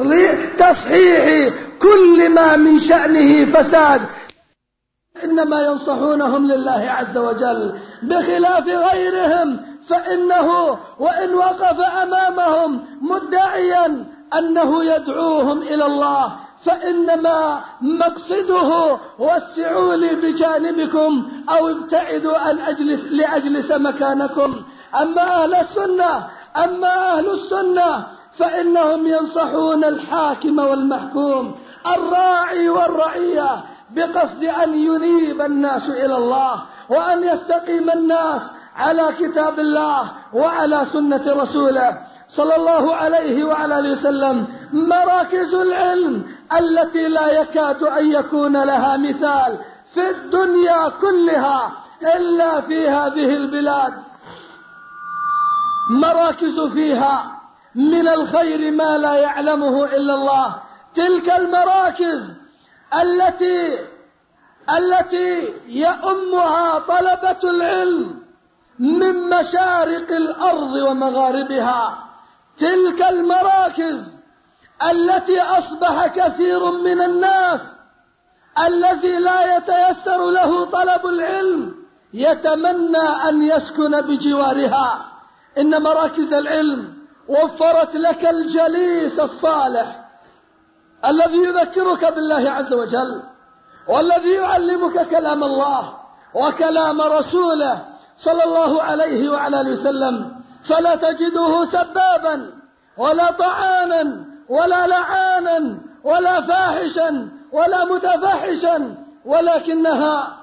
تصحيح كل ما من شأنه فساد. إنما ينصحونهم لله عز وجل، بخلاف غيرهم فإنه وإن وقف أمامهم مدعيا أنه يدعوهم إلى الله فإنما مقصده: وسعوا لي بجانبكم أو ابتعدوا أن لأجلس مكانكم. أما أهل السنة فإنهم ينصحون الحاكم والمحكوم، الراعي والرعية، بقصد أن ينيب الناس إلى الله، وأن يستقيم الناس على كتاب الله وعلى سنة رسوله صلى الله عليه وعلى آله وسلم. مراكز العلم التي لا يكاد أن يكون لها مثال في الدنيا كلها إلا في هذه البلاد، مراكز فيها من الخير ما لا يعلمه إلا الله. تلك المراكز التي يؤمها طلبة العلم من مشارق الأرض ومغاربها، تلك المراكز التي أصبح كثير من الناس الذي لا يتيسر له طلب العلم يتمنى أن يسكن بجوارها. إن مراكز العلم وفرت لك الجليس الصالح الذي يذكرك بالله عز وجل، والذي يعلمك كلام الله وكلام رسوله صلى الله عليه وعلى آله وسلم، فلا تجده سبابا ولا طعانا ولا لعانا ولا فاحشا ولا متفحشا، ولكنها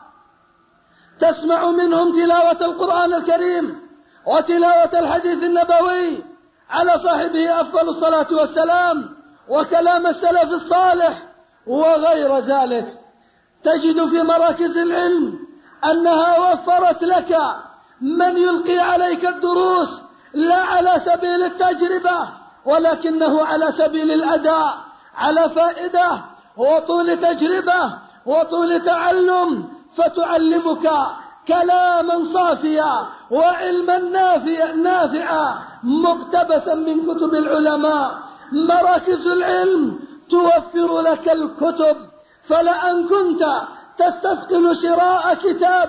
تسمع منهم تلاوة القرآن الكريم وتلاوة الحديث النبوي على صاحبه أفضل الصلاة والسلام، وكلام السلف الصالح وغير ذلك. تجد في مراكز العلم أنها وفرت لك من يلقي عليك الدروس لا على سبيل التجربة، ولكنه على سبيل الأداء، على فائدة وطول تجربة وطول تعلم، فتعلمك كلاما صافيا وعلما نافعا مقتبسا من كتب العلماء. مراكز العلم توفر لك الكتب، فلأن كنت تستثقل شراء كتاب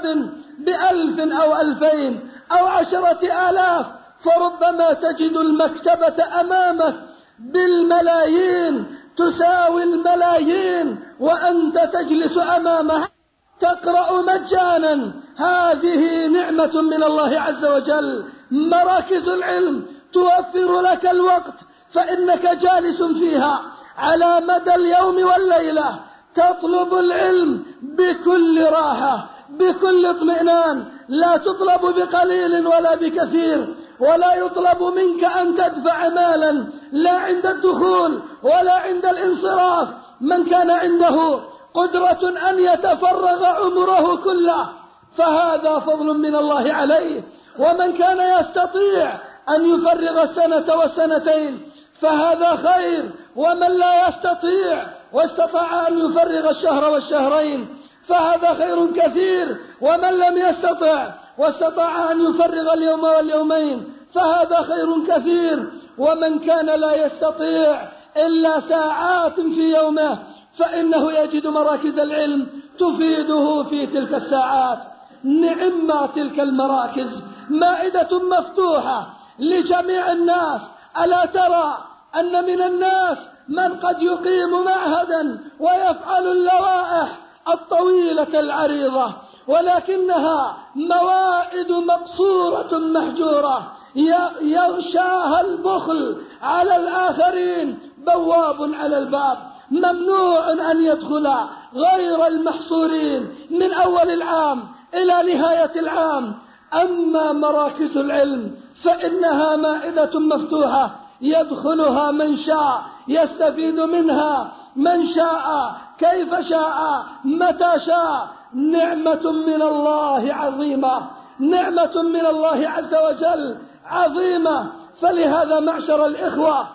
ب1000 أو 2000 أو 10,000، فربما تجد المكتبة أمامك بالملايين، تساوي الملايين، وأنت تجلس أمامها تقرأ مجانا. هذه نعمة من الله عز وجل. مراكز العلم توفر لك الوقت، فإنك جالس فيها على مدى اليوم والليلة تطلب العلم بكل راحة بكل اطمئنان، لا تطلب بقليل ولا بكثير، ولا يطلب منك أن تدفع مالا لا عند الدخول ولا عند الانصراف. من كان عنده قدرة أن يتفرغ عمره كله فهذا فضل من الله عليه، ومن كان يستطيع أن يفرغ السنة والسنتين فهذا خير، ومن لا يستطيع واستطاع أن يفرغ الشهر والشهرين فهذا خير كثير، ومن لم يستطع واستطاع أن يفرغ اليوم واليومين فهذا خير كثير، ومن كان لا يستطيع إلا ساعات في يومه فإنه يجد مراكز العلم تفيده في تلك الساعات. نعم تلك المراكز، مائدة مفتوحة لجميع الناس. ألا ترى أن من الناس من قد يقيم معهدا ويفعل اللوائح الطويلة العريضة، ولكنها موائد مقصورة محجورة يغشاها البخل على الآخرين، بواب على الباب، ممنوع أن يدخل غير المحصورين من أول العام إلى نهاية العام. أما مراكز العلم فإنها مائدة مفتوحة يدخلها من شاء، يستفيد منها من شاء، كيف شاء، متى شاء. نعمة من الله عظيمة، نعمة من الله عز وجل عظيمة. فلهذا معشر الإخوة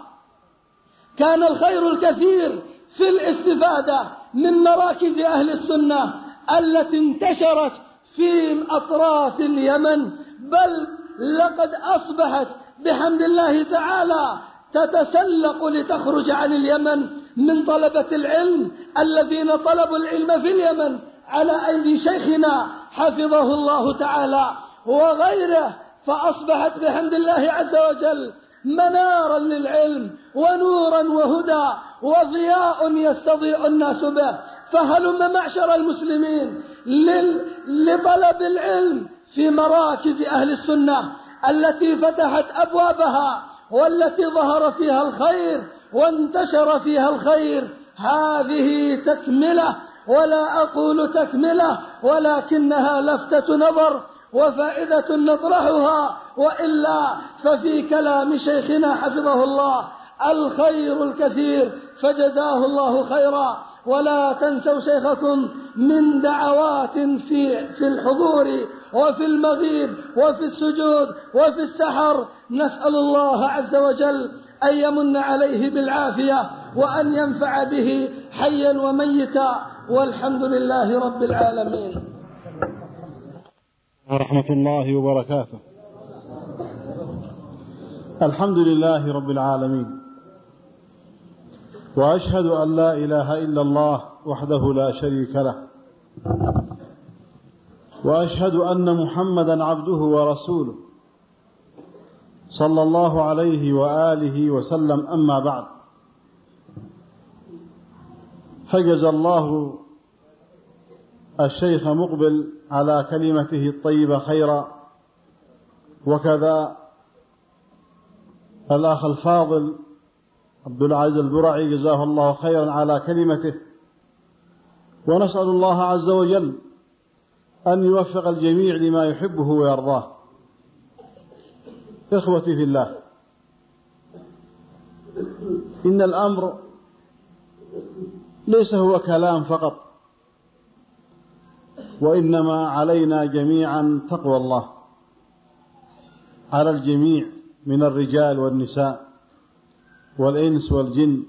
كان الخير الكثير في الاستفادة من مراكز أهل السنة التي انتشرت في أطراف اليمن، بل لقد أصبحت بحمد الله تعالى تتسلق لتخرج عن اليمن من طلبة العلم الذين طلبوا العلم في اليمن على أيدي شيخنا حفظه الله تعالى وغيره، فأصبحت بحمد الله عز وجل منارا للعلم ونورا وهدى وضياء يستضيء الناس به. فهلم معشر المسلمين لطلب العلم في مراكز أهل السنة التي فتحت أبوابها والتي ظهر فيها الخير وانتشر فيها الخير. هذه تكملة، ولا أقول تكملة، ولكنها لفتة نظر وفائدة نطرحها، وإلا ففي كلام شيخنا حفظه الله الخير الكثير، فجزاه الله خيرا. ولا تنسوا شيخكم من دعوات في الحضور وفي المغيب وفي السجود وفي السحر. نسأل الله عز وجل أن يمن عليه بالعافية وأن ينفع به حيا وميتا، والحمد لله رب العالمين. ورحمة الله وبركاته. الحمد لله رب العالمين، وأشهد أن لا إله إلا الله وحده لا شريك له، وأشهد أن محمدا عبده ورسوله صلى الله عليه وآله وسلم. أما بعد، فجزى الله الشيخ مقبل على كلمته الطيبة خيرا، وكذا الأخ الفاضل عبد العزيز البرعي جزاه الله خيرا على كلمته. ونسأل الله عز وجل أن يوفق الجميع لما يحبه ويرضاه. إخوتي في الله، إن الأمر ليس هو كلام فقط، وإنما علينا جميعا تقوى الله، على الجميع من الرجال والنساء والإنس والجن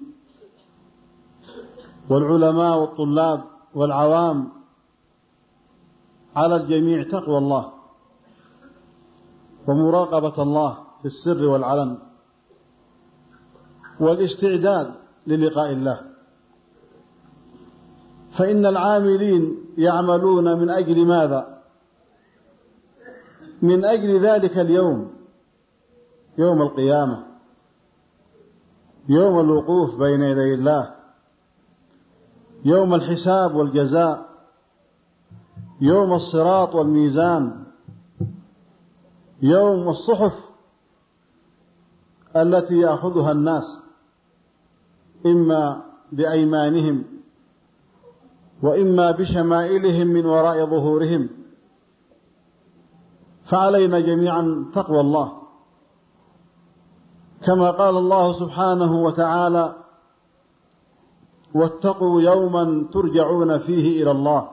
والعلماء والطلاب والعوام، على الجميع تقوى الله ومراقبة الله في السر والعلن، والاستعداد للقاء الله. فإن العاملين يعملون من أجل ماذا؟ من أجل ذلك اليوم، يوم القيامة، يوم الوقوف بين يدي الله، يوم الحساب والجزاء، يوم الصراط والميزان، يوم الصحف التي يأخذها الناس إما بأيمانهم وإما بشمائلهم من وراء ظهورهم. فعلينا جميعا تقوى الله، كما قال الله سبحانه وتعالى: واتقوا يوما ترجعون فيه إلى الله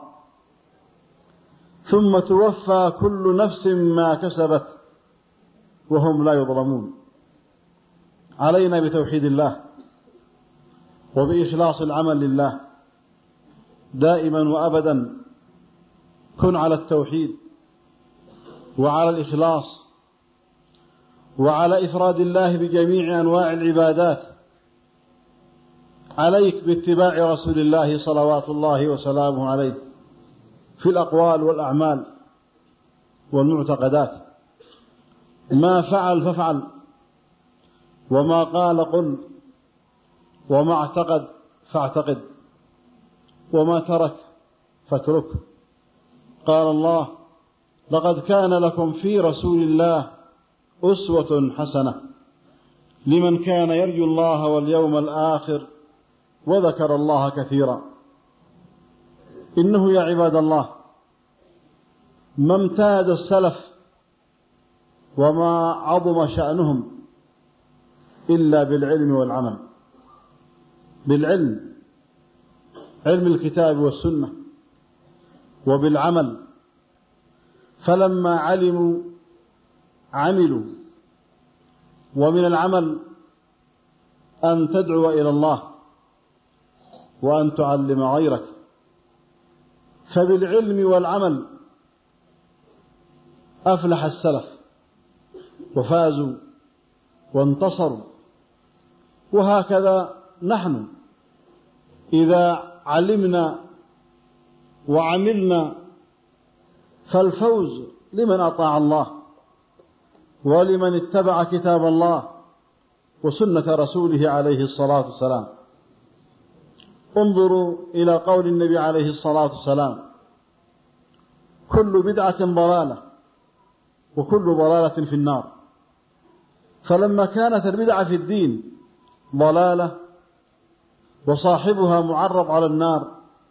ثم توفى كل نفس ما كسبت وهم لا يظلمون. علينا بتوحيد الله وبإخلاص العمل لله دائما وأبدا. كن على التوحيد وعلى الإخلاص وعلى إفراد الله بجميع أنواع العبادات. عليك باتباع رسول الله صلوات الله وسلامه عليه في الأقوال والأعمال والمعتقدات. ما فعل فافعل، وما قال قل، وما اعتقد فاعتقد، وما ترك فاترك. قال الله: لقد كان لكم في رسول الله أسوة حسنة لمن كان يرجو الله واليوم الآخر وذكر الله كثيرا. إنه يا عباد الله ما امتاز السلف وما عظم شأنهم إلا بالعلم والعمل. بالعلم، علم الكتاب والسنة، وبالعمل. فلما علموا عملوا. ومن العمل أن تدعو إلى الله وأن تعلم غيرك. فبالعلم والعمل أفلح السلف وفازوا وانتصروا. وهكذا نحن إذا علمنا وعملنا فالفوز لمن أطاع الله ولمن اتبع كتاب الله وسنة رسوله عليه الصلاة والسلام. انظروا إلى قول النبي عليه الصلاة والسلام: كل بدعة ضلالة وكل ضلالة في النار. فلما كانت البدعة في الدين ضلالة وصاحبها معرض على النار،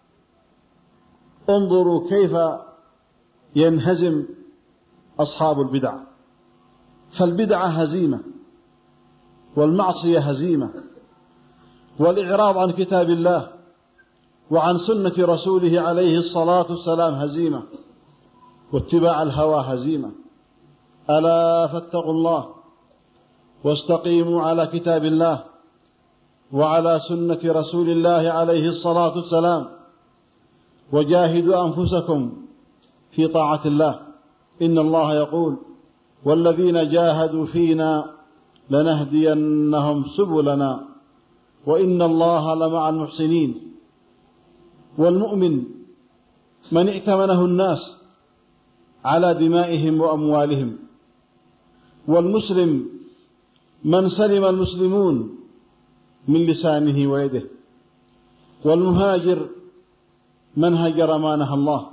انظروا كيف ينهزم أصحاب البدع. فالبدعة هزيمة، والمعصية هزيمة، والإعراض عن كتاب الله وعن سنة رسوله عليه الصلاة والسلام هزيمة، واتباع الهوى هزيمة. ألا فاتقوا الله واستقيموا على كتاب الله وعلى سنة رسول الله عليه الصلاة والسلام، وجاهدوا أنفسكم في طاعة الله. إن الله يقول: والذين جاهدوا فينا لنهدينهم سبلنا وإن الله لمع المحسنين. والمؤمن من ائتمنه الناس على دمائهم وأموالهم، والمسلم من سلم المسلمون من لسانه ويده، والمهاجر من هجر ما نهى الله،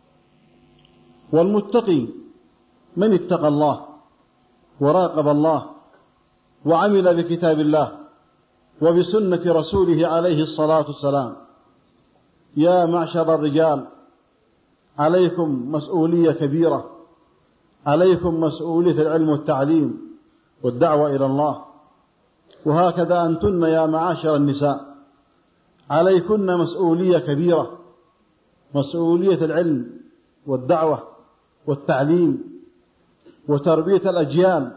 والمتقي من اتقى الله وراقب الله وعمل بكتاب الله وبسنة رسوله عليه الصلاة والسلام. يا معشر الرجال، عليكم مسؤولية كبيرة، عليكم مسؤولية العلم والتعليم والدعوة إلى الله. وهكذا أنتن يا معاشر النساء، عليكن مسؤولية كبيرة، مسؤولية العلم والدعوة والتعليم وتربية الأجيال،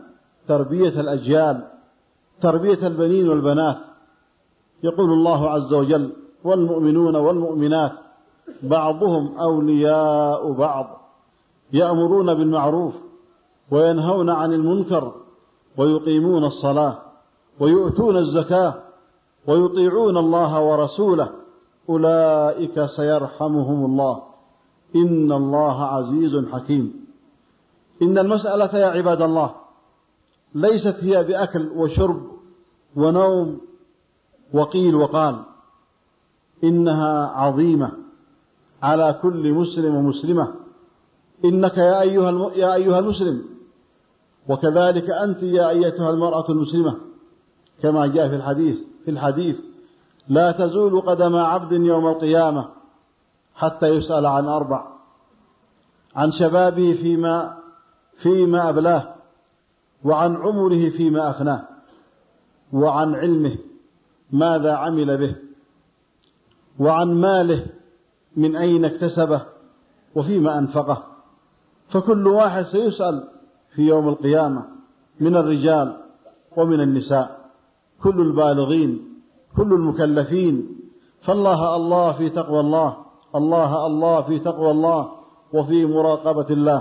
تربية البنين والبنات. يقول الله عز وجل: والمؤمنون والمؤمنات بعضهم أولياء بعض يأمرون بالمعروف وينهون عن المنكر ويقيمون الصلاة ويؤتون الزكاة ويطيعون الله ورسوله أولئك سيرحمهم الله إن الله عزيز حكيم. إن المسألة يا عباد الله ليست هي بأكل وشرب ونوم وقيل وقال، إنها عظيمة على كل مسلم ومسلمة. إنك يا أيها المسلم، وكذلك أنت يا أيتها المرأة المسلمة، كما جاء في الحديث: لا تزول قدم عبد يوم القيامة حتى يسأل عن 4: عن شبابه فيما أبلاه، وعن عمره فيما أفناه، وعن علمه ماذا عمل به، وعن ماله من أين اكتسبه وفيما أنفقه. فكل واحد سيسأل في يوم القيامة، من الرجال ومن النساء، كل البالغين، كل المكلفين. فالله في تقوى الله، الله في تقوى الله وفي مراقبة الله.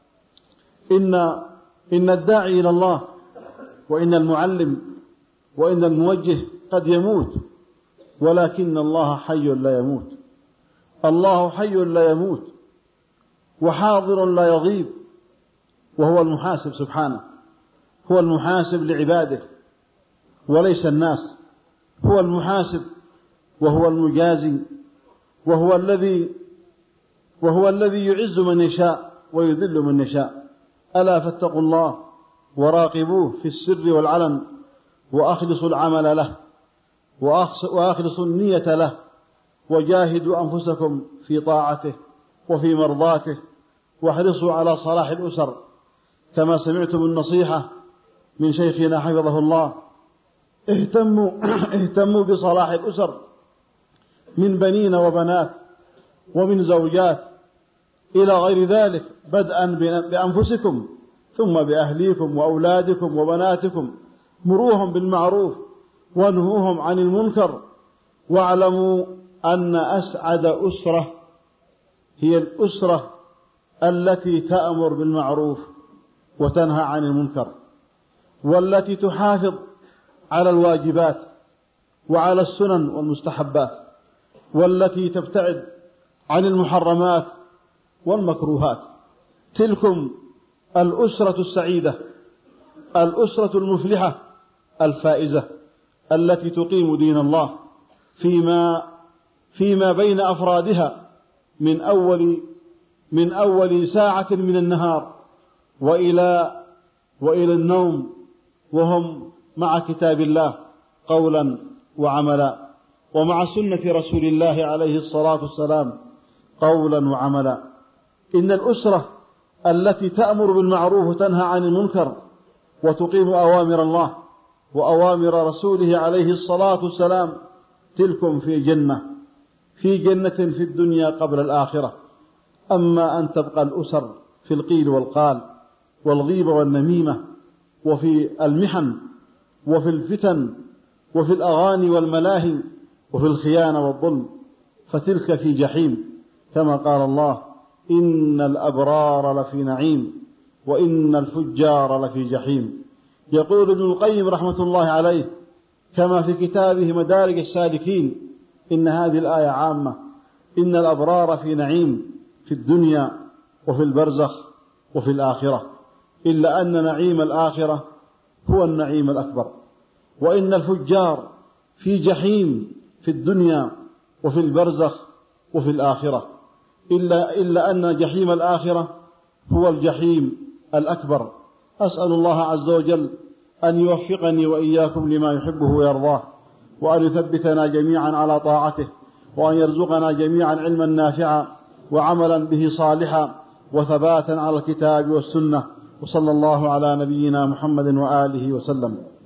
إن الداعي إلى الله وإن المعلم وإن الموجه قد يموت، ولكن الله حي لا يموت. الله حي لا يموت وحاضر لا يغيب، وهو المحاسب سبحانه، هو المحاسب لعباده وليس الناس. هو المحاسب وهو المجازي، وهو الذي يعز من يشاء ويذل من يشاء. ألا فاتقوا الله وراقبوه في السر والعلن، وأخلصوا العمل له وأخلصوا النية له، وجاهدوا أنفسكم في طاعته وفي مرضاته، واحرصوا على صلاح الأسر كما سمعتم النصيحة من شيخنا حفظه الله. اهتموا بصلاح الأسر من بنين وبنات ومن زوجات إلى غير ذلك، بدءا بأنفسكم ثم بأهليكم وأولادكم وبناتكم. مروهم بالمعروف وانهوهم عن المنكر، واعلموا أن أسعد أسرة هي الأسرة التي تأمر بالمعروف وتنهى عن المنكر، والتي تحافظ على الواجبات وعلى السنن والمستحبات، والتي تبتعد عن المحرمات والمكروهات. تلكم الأسرة السعيدة، الأسرة المفلحة الفائزة، التي تقيم دين الله فيما بين أفرادها من أول ساعة من النهار وإلى النوم وهم مع كتاب الله قولا وعملا، ومع سنة رسول الله عليه الصلاة والسلام قولا وعملا. إن الأسرة التي تأمر بالمعروف وتنهى عن المنكر وتقيم أوامر الله وأوامر رسوله عليه الصلاة والسلام تلكم في جنة في الدنيا قبل الآخرة. أما أن تبقى الأسر في القيل والقال والغيبة والنميمة وفي المحن وفي الفتن وفي الأغاني والملاهي وفي الخيانة والظلم، فتلك في جحيم، كما قال الله: إن الأبرار لفي نعيم وإن الفجار لفي جحيم. يقول ابن القيم رحمة الله عليه كما في كتابه مدارج السالكين: إن هذه الآية عامة، إن الأبرار في نعيم في الدنيا وفي البرزخ وفي الآخرة، إلا أن نعيم الآخرة هو النعيم الأكبر، وإن الفجار في جحيم في الدنيا وفي البرزخ وفي الآخرة، إلا أن جحيم الآخرة هو الجحيم الأكبر. أسأل الله عز وجل أن يوفقني وإياكم لما يحبه ويرضاه، وأن يثبتنا جميعا على طاعته، وأن يرزقنا جميعا علما نافعا وعملا به صالحا وثباتا على الكتاب والسنة. وصلى الله على نبينا محمد وآله وسلم.